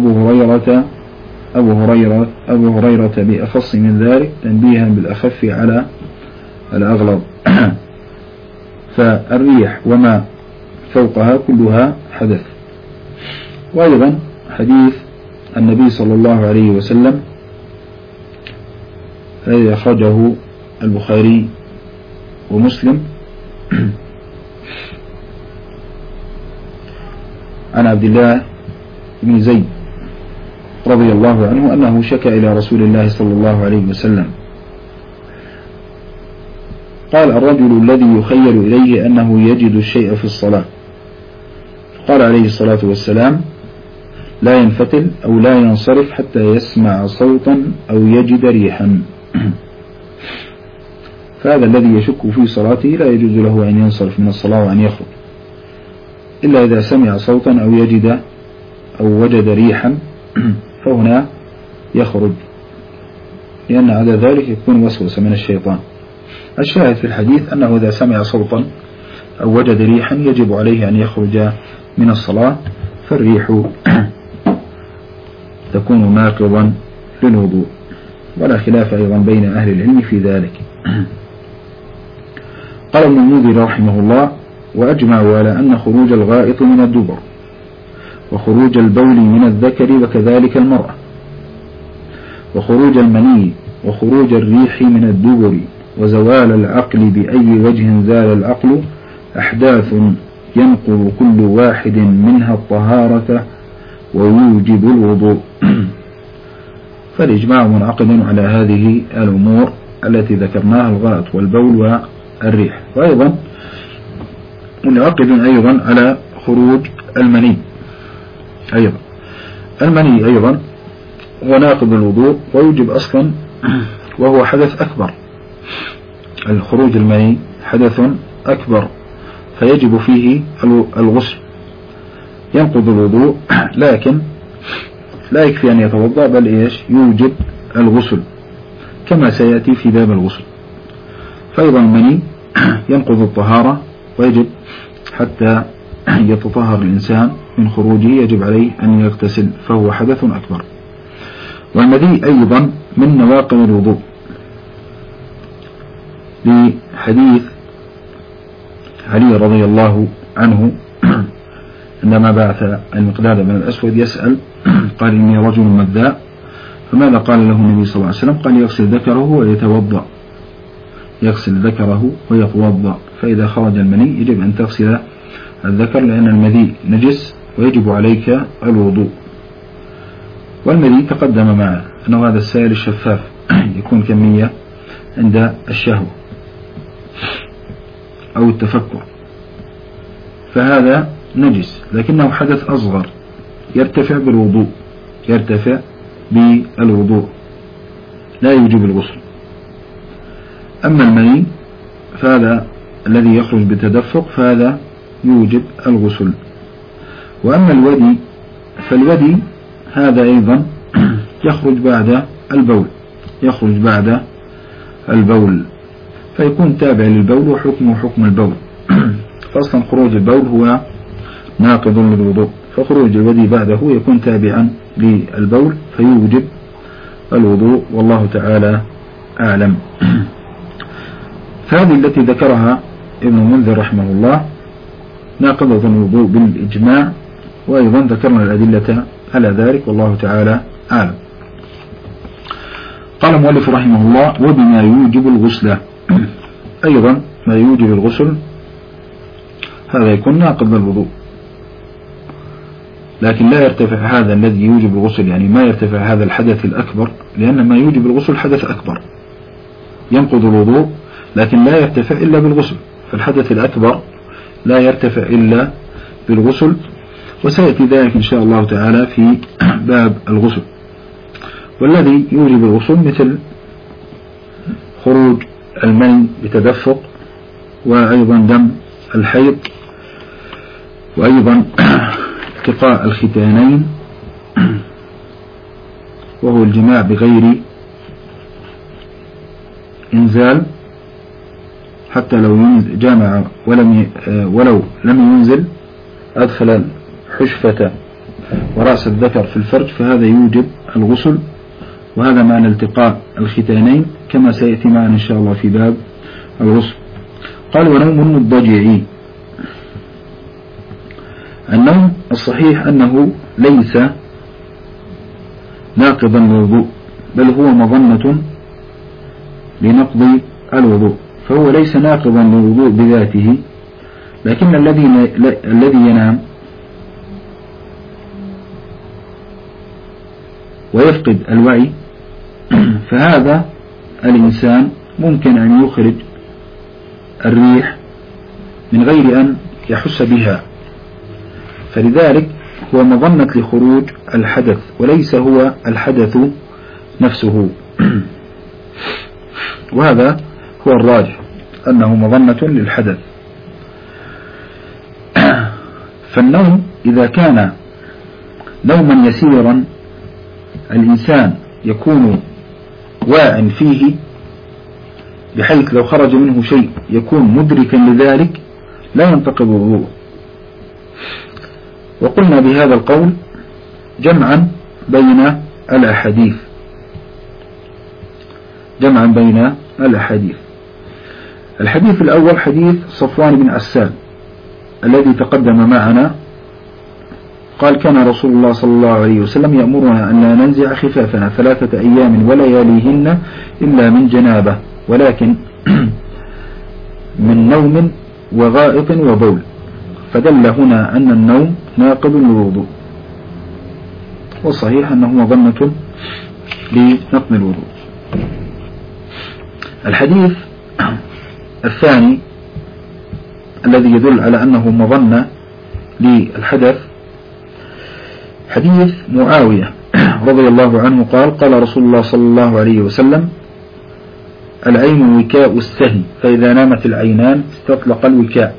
أبو هريرة بأخص من ذلك تنبيها بالأخف على الأغلظ. فالريح وما فوقها كلها حدث. وأيضا حديث النبي صلى الله عليه وسلم الذي أخرجه البخاري ومسلم عن عبد الله بن زيد رضي الله عنه أنه شكى إلى رسول الله صلى الله عليه وسلم قال: الرجل الذي يخيل إليه أنه يجد الشيء في الصلاة. قال عليه الصلاة والسلام: لا ينفتل أو لا ينصرف حتى يسمع صوتا أو يجد ريحا. فهذا الذي يشك في صلاته لا يجوز له أن ينصرف من الصلاة وأن يخرج إلا إذا سمع صوتا أو يجد أو وجد ريحا، فهنا يخرج، لأن على ذلك يكون وسوسة من الشيطان. الشاهد في الحديث أنه إذا سمع صوتا أو وجد ريحا يجب عليه أن يخرج من الصلاة، فالريح تكون ناقضا للوضوء، ولا خلاف أيضا بين أهل العلم في ذلك. قال ابن المنذر رحمه الله: وأجمعوا على أن خروج الغائط من الدبر وخروج البول من الذكر وكذلك المرأة وخروج المني وخروج الريح من الدبر وزوال العقل بأي وجه زال العقل أحداث ينقض كل واحد منها الطهارة ويوجب الوضوء. فالإجماع منعقد على هذه الأمور التي ذكرناها: الغائط والبول والريح. وأيضا منعقد أيضا على خروج المني أيضا. المني أيضا هو ناقض الوضوء ويوجب أصلا، وهو حدث أكبر. الخروج المني حدث أكبر فيجب فيه الغسل، ينقض الوضوء، لكن لا يكفي أن يتوضأ، بل يوجب الغسل كما سيأتي في باب الغسل. فأيضا المني ينقض الطهارة ويجب حتى يتطهر الإنسان من خروجه يجب عليه أن يغتسل، فهو حدث أكبر. والمذي أيضا من نواقض الوضوء، لحديث علي رضي الله عنه عندما بعث المقداد بن الأسود يسأل قال: إني رجل مذاء، فماذا قال له النبي صلى الله عليه وسلم؟ قال: يغسل ذكره ويتوضأ، يغسل ذكره ويتوضأ. فإذا خرج المني يجب أن تغسل الذكر، لأن المذي نجس ويجب عليك الوضوء. والمذي تقدم معه أنه هذا السائل الشفاف يكون كمية عند الشهوة أو التفكر، فهذا نجس لكنه حدث أصغر يرتفع بالوضوء، يرتفع بالوضوء لا يوجب الغسل. أما المني فهذا الذي يخرج بتدفق فهذا يوجب الغسل. وأما الودي فالودي هذا أيضا يخرج بعد البول فيكون تابع للبول وحكمه حكم البول. فأصلا خروج البول هو ناقض للوضوء، فخروج الودي بعده يكون تابعا للبول فيوجب الوضوء، والله تعالى أعلم. فهذه التي ذكرها ابن منذر رحمه الله ناقضة الوضوء بالإجماع، وأيضا ذكرنا الأدلة على ذلك والله تعالى أعلم. قال المؤلف رحمه الله: وبما يوجب الغسل، أيضا ما يوجب الغسل هذا يكون ناقض الوضوء، لكن لا يرتفع هذا الذي يوجب الغسل، يعني ما يرتفع هذا الحدث الأكبر، لأن ما يوجب الغسل حدث أكبر ينقض الوضوء لكن لا يرتفع إلا بالغسل، فالحدث الأكبر لا يرتفع إلا بالغسل، وسيأتي ذلك إن شاء الله تعالى في باب الغسل. والذي يوجب الغسل مثل خروج المني بتدفق، وأيضا دم الحيض، وأيضا التقاء الختانين وهو الجماع بغير إنزال، حتى لو جامع ولو لم ينزل أدخل الحشفة ورأس الذكر في الفرج فهذا يوجب الغسل، وهذا معنى التقاء الختانين كما سيأتي معنا إن شاء الله في باب الغسل. قال: ونوم المضجع. النوم الصحيح أنه ليس ناقضا للوضوء، بل هو مظنة لنقض الوضوء، فهو ليس ناقضا للوضوء بذاته، لكن الذي ينام ويفقد الوعي فهذا الإنسان ممكن أن يخرج الريح من غير أن يحس بها، فلذلك هو مظنة لخروج الحدث وليس هو الحدث نفسه. وهذا هو الراجح أنه مظنة للحدث. فالنوم إذا كان نوما يسيرا الإنسان يكون واع فيه بحيث لو خرج منه شيء يكون مدركا لذلك لا ينتقض وضوءه. وقلنا بهذا القول جمعا بين الأحاديث. الحديث الأول حديث صفوان بن عسال الذي تقدم معنا، قال: كان رسول الله صلى الله عليه وسلم يأمرنا أن لا ننزع خفافنا 3 أيام ولياليهن إلا من جنابة، ولكن من نوم وغائط وبول، فدل هنا أن النوم ناقض للوضوء، والصحيح أنه مظنة لنقض الوضوء. الحديث الثاني الذي يدل على أنه مظنة للحدث حديث معاوية رضي الله عنه قال: قال رسول الله صلى الله عليه وسلم: العين وكاء السهي، فإذا نامت العينان استطلق الوكاء.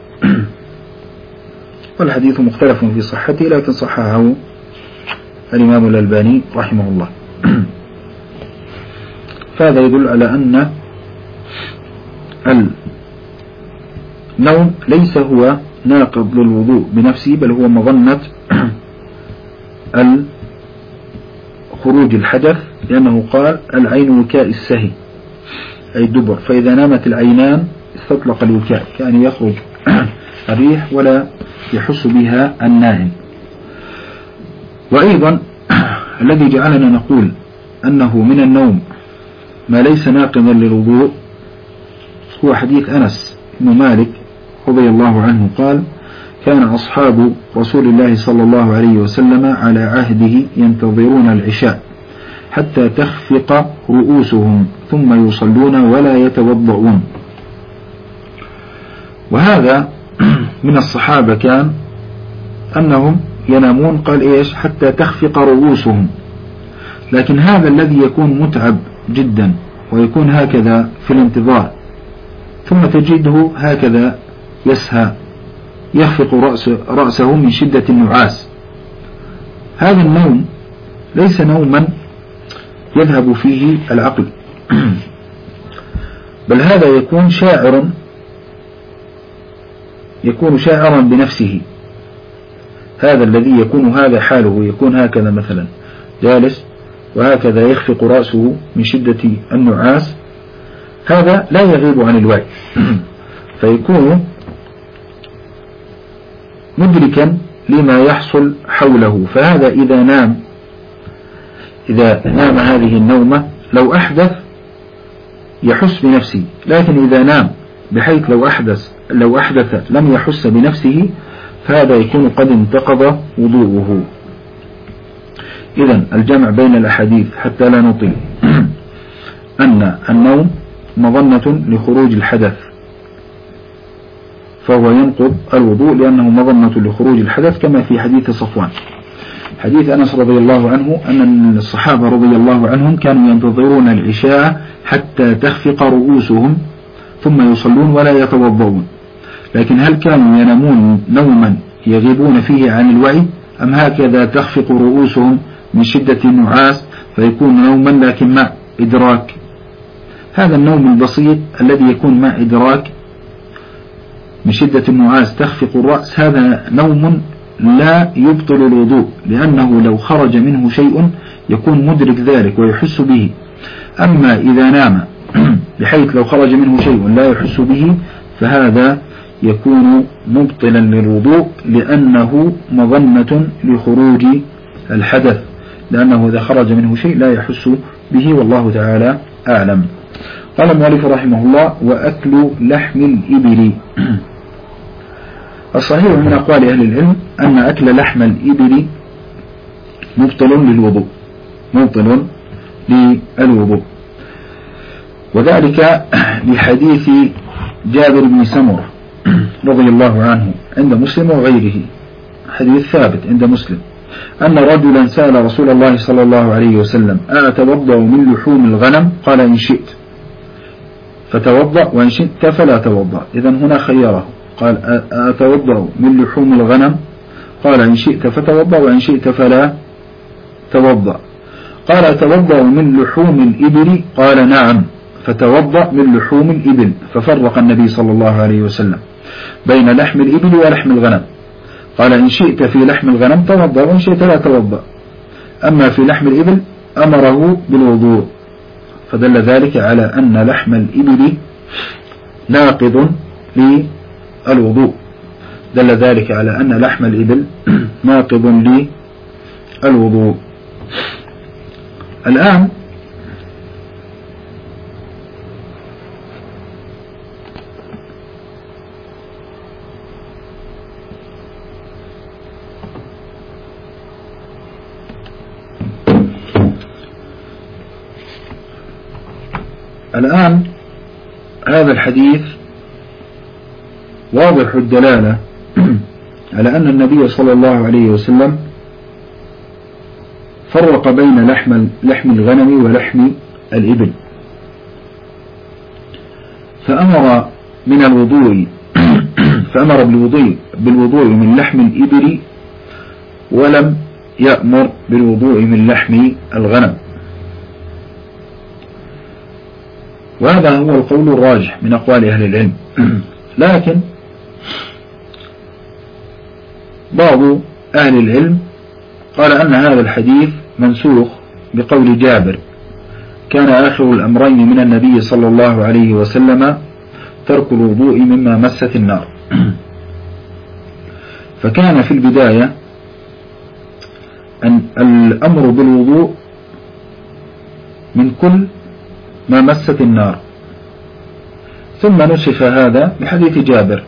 والحديث مختلف في صحته، لكن صححه الإمام الألباني رحمه الله. فهذا يدل على أن النوم ليس هو ناقض للوضوء بنفسه، بل هو مظنة خروج الحدث، لأنه قال: العين وكاء السهي أي الدبر، فإذا نامت العينان استطلق الوكاء، يعني يخرج الريح ولا يحس بها النائم. وأيضا الذي جعلنا نقول أنه من النوم ما ليس ناقضا للوضوء هو حديث أنس بن مالك رضي الله عنه قال: كان أصحاب رسول الله صلى الله عليه وسلم على عهده ينتظرون العشاء حتى تخفق رؤوسهم ثم يصلون ولا يتوضؤون. وهذا من الصحابة كان أنهم ينامون، قال إيش؟ حتى تخفق رؤوسهم. لكن هذا الذي يكون متعب جدا ويكون هكذا في الانتظار، ثم تجده هكذا يسهى يخفق رأسه من شدة النعاس، هذا النوم ليس نوما يذهب فيه العقل، بل هذا يكون شاعرا بنفسه. هذا الذي يكون هذا حاله، يكون هكذا مثلا جالس وهكذا يخفق رأسه من شدة النعاس، هذا لا يغيب عن الوعي فيكون مدركا لما يحصل حوله. فهذا إذا نام هذه النومة لو أحدث يحس بنفسه، لكن إذا نام بحيث لو أحدث لم يحس بنفسه فهذا يكون قد انتقض وضوءه. إذن الجمع بين الأحاديث حتى لا نطيل أن النوم مظنة لخروج الحدث، فهو ينقض الوضوء لأنه مظنة لخروج الحدث، كما في حديث صفوان. حديث أنس رضي الله عنه أن الصحابة رضي الله عنهم كانوا ينتظرون العشاء حتى تخفق رؤوسهم ثم يصلون ولا يتوضؤون، لكن هل كانوا ينامون نوما يغيبون فيه عن الوعي، أم هكذا تخفق رؤوسهم من شدة النعاس فيكون نوما لكن مع إدراك؟ هذا النوم البسيط الذي يكون مع إدراك من شدة النعاس تخفق الرأس، هذا نوم لا يبطل الوضوء، لأنه لو خرج منه شيء يكون مدرك ذلك ويحس به. أما إذا نام بحيث لو خرج منه شيء لا يحس به فهذا يكون مبطلا للوضوء، لأنه مظنة لخروج الحدث، لأنه إذا خرج منه شيء لا يحس به، والله تعالى أعلم. قال المؤلف رحمه الله: وأكل لحم الإبل. الصحيح من أقوال أهل العلم أن أكل لحم الإبل مبطل للوضوء، وذلك لحديث جابر بن سمرة رضي الله عنه عند مسلم وغيره، حديث ثابت عند مسلم، أن رجلا سأل رسول الله صلى الله عليه وسلم: أتوضأ من لحوم الغنم؟ قال: إن شئت فتوضأ وإن شئت فلا توضأ. إذن هنا خيره، قال: أتوضأ من لحوم الغنم؟ قال: إن شئت فتوضأ وإن شئت فلا توضأ. قال: أتوضأ من لحوم الإبل؟ قال: نعم، فتوضأ من لحوم الإبل. ففرق النبي صلى الله عليه وسلم بين لحم الإبل ولحم الغنم، قال: إن شئت في لحم الغنم توضأ وإن شئت لا توضأ، أما في لحم الإبل أمره بالوضوء. فدل ذلك على أن لحم الإبل ناقض للوضوء، دل ذلك على أن لحم الإبل ناقض للوضوء. الآن هذا الحديث واضح الدلالة على أن النبي صلى الله عليه وسلم فرق بين لحم الغنم ولحم الإبل، فأمر بالوضوء من لحم الإبل ولم يأمر بالوضوء من لحم الغنم. وهذا هو القول الراجح من أقوال أهل العلم. لكن بعض أهل العلم قال أن هذا الحديث منسوخ بقول جابر: كان آخر الأمرين من النبي صلى الله عليه وسلم ترك الوضوء مما مست النار. فكان في البداية أن الأمر بالوضوء من كل ما مست النار، ثم نسخ هذا بحديث جابر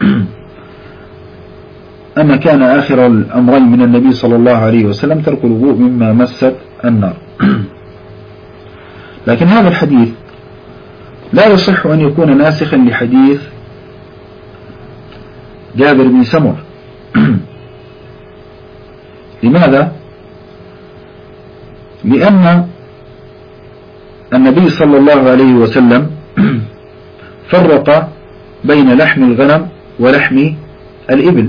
أن كان آخر الأمرين من النبي صلى الله عليه وسلم ترك الوضوء مما مست النار. لكن هذا الحديث لا يصح أن يكون ناسخا لحديث جابر بن سمرة. لماذا؟ لأن النبي صلى الله عليه وسلم فرق بين لحم الغنم ولحم الإبل.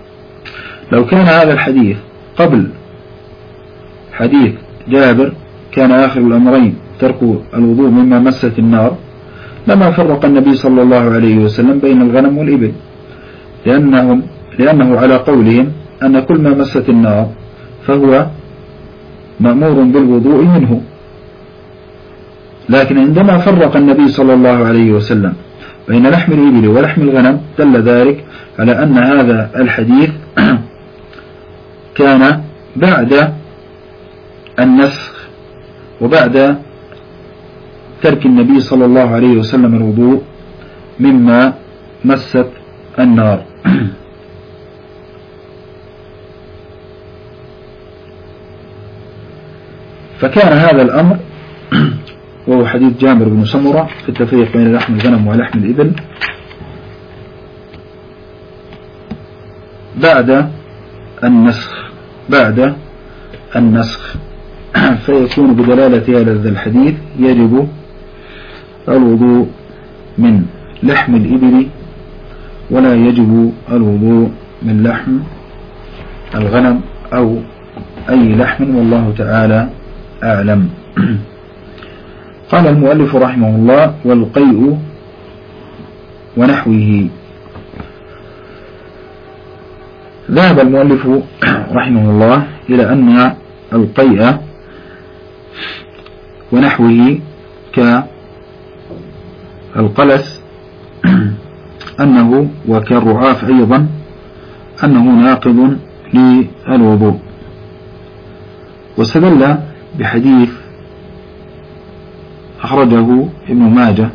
لو كان هذا الحديث قبل حديث جابر كان آخر الأمرين ترك الوضوء مما مست النار لما فرق النبي صلى الله عليه وسلم بين الغنم والإبل، لأنه على قولهم أن كل ما مست النار فهو مأمور بالوضوء منه. لكن عندما فرق النبي صلى الله عليه وسلم بين لحم الإبل ولحم الغنم دل ذلك على أن هذا الحديث كان بعد النسخ وبعد ترك النبي صلى الله عليه وسلم الوضوء مما مست النار. فكان هذا الأمر وهو حديث جابر بن سمرة في التفريق بين لحم الغنم ولحم الإبل بعد النسخ فيكون بدلالة هذا الحديث يجب الوضوء من لحم الإبل ولا يجب الوضوء من لحم الغنم أو أي لحم، والله تعالى أعلم. قال المؤلف رحمه الله: والقيء ونحوه. ذهب المؤلف رحمه الله إلى أن القيء ونحوه كالقلس أنه وكالرعاف أيضا أنه ناقض للوضوء، واستدل بحديث أخرجه ابن ماجه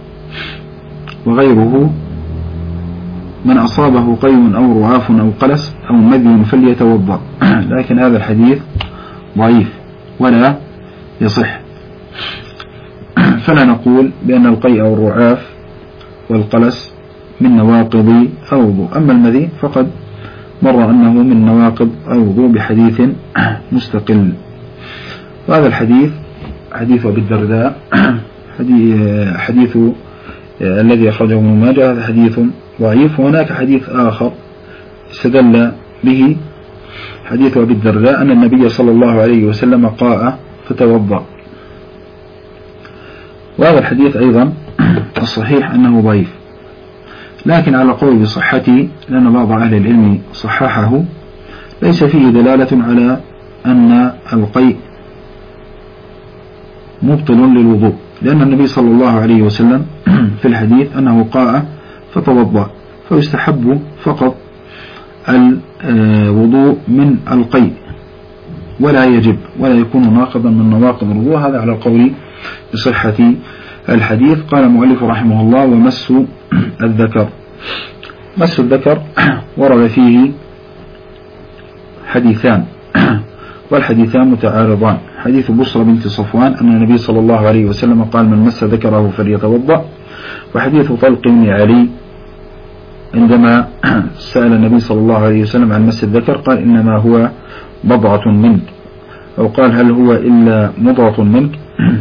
وغيره: من أصابه قيء أو رعاف أو قلس أو مذي فليتوضأ. لكن هذا الحديث ضعيف ولا يصح، فلا نقول بأن القيء أو الرعاف والقلس من نواقض الوضوء. أما المذي فقد مر أنه من نواقض الوضوء بحديث مستقل. وهذا الحديث حديث أبي الدرداء حديث الذي أخرجه ابن ماجه هذا حديث ضعيف. وهناك حديث آخر استدل به حديث أبي الدرداء أن النبي صلى الله عليه وسلم قاء فتوضأ، وهذا الحديث أيضا الصحيح أنه ضعيف، لكن على قول بصحته لأن بعض أهل العلم صححه ليس فيه دلالة على أن القيء مبطل للوضوء، لأن النبي صلى الله عليه وسلم في الحديث أنه قاء فتوضأ، فيستحب فقط الوضوء من القيء ولا يجب ولا يكون ناقضا من نواقض الوضوء. هذا على القول بصحة الحديث. قال المؤلف رحمه الله: ومس الذكر. مس الذكر ورد فيه حديثان والحديثان متعارضان: حديث بصرى بنت صفوان أن النبي صلى الله عليه وسلم قال: من مس ذكره فليتوضأ، وحديث طلق بن علي عندما سأل النبي صلى الله عليه وسلم عن مس الذكر قال: إنما هو بضعة منك، أو قال: هل هو إلا مضغة منك.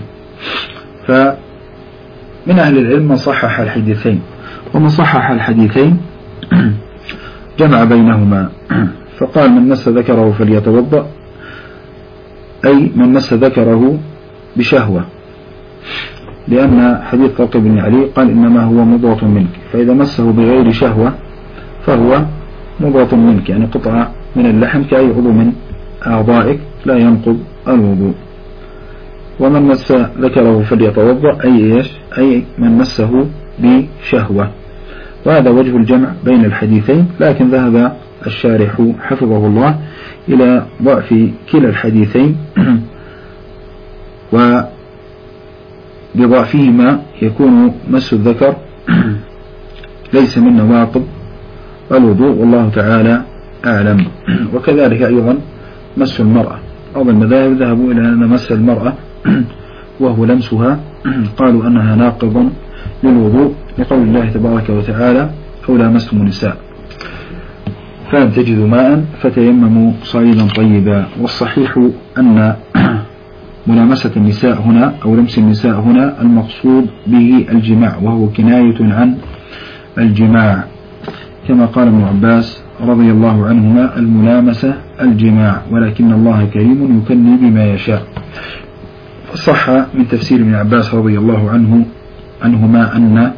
فمن أهل العلم من صحح الحديثين، ومن صحح الحديثين جمع بينهما فقال: من مس ذكره فليتوضأ، أي من مس ذكره بشهوة، لأن حديث طلق بن علي قال: إنما هو مضغة منك، فإذا مسه بغير شهوة فهو مضغة منك، يعني قطعة من اللحم كأي عضو من أعضائك لا ينقض الوضوء. ومن مس ذكره فليتوضأ أي من مسه بشهوة. وهذا وجه الجمع بين الحديثين، لكن ذهب الشارح حفظه الله إلى ضعف كلا الحديثين، وبضعفهما يكون مس الذكر ليس من نواقض الوضوء، والله تعالى أعلم. وكذلك أيضا مس المرأة، بعض المذاهب ذهبوا إلى أن مس المرأة وهو لمسها قالوا أنها ناقض للوضوء، لقول الله تبارك وتعالى: أو لامستم النساء فلم تجدوا ماء فتيمموا صعيدا طيبا. والصحيح أن ملامسة النساء هنا أو لمس النساء هنا المقصود به الجماع، وهو كناية عن الجماع، كما قال ابن عباس رضي الله عنهما: الملامسة الجماع، ولكن الله كريم يكني بما يشاء. صح من تفسير ابن عباس رضي الله عنهما أن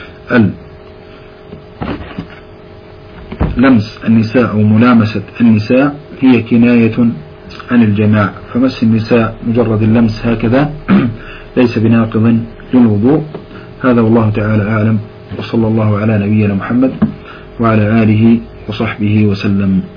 لمس النساء أو ملامسة النساء هي كناية عن الجماع، فمس النساء مجرد اللمس هكذا ليس بناقض للوضوء. هذا والله تعالى أعلم، وصلى الله على نبينا محمد وعلى آله وصحبه وسلم.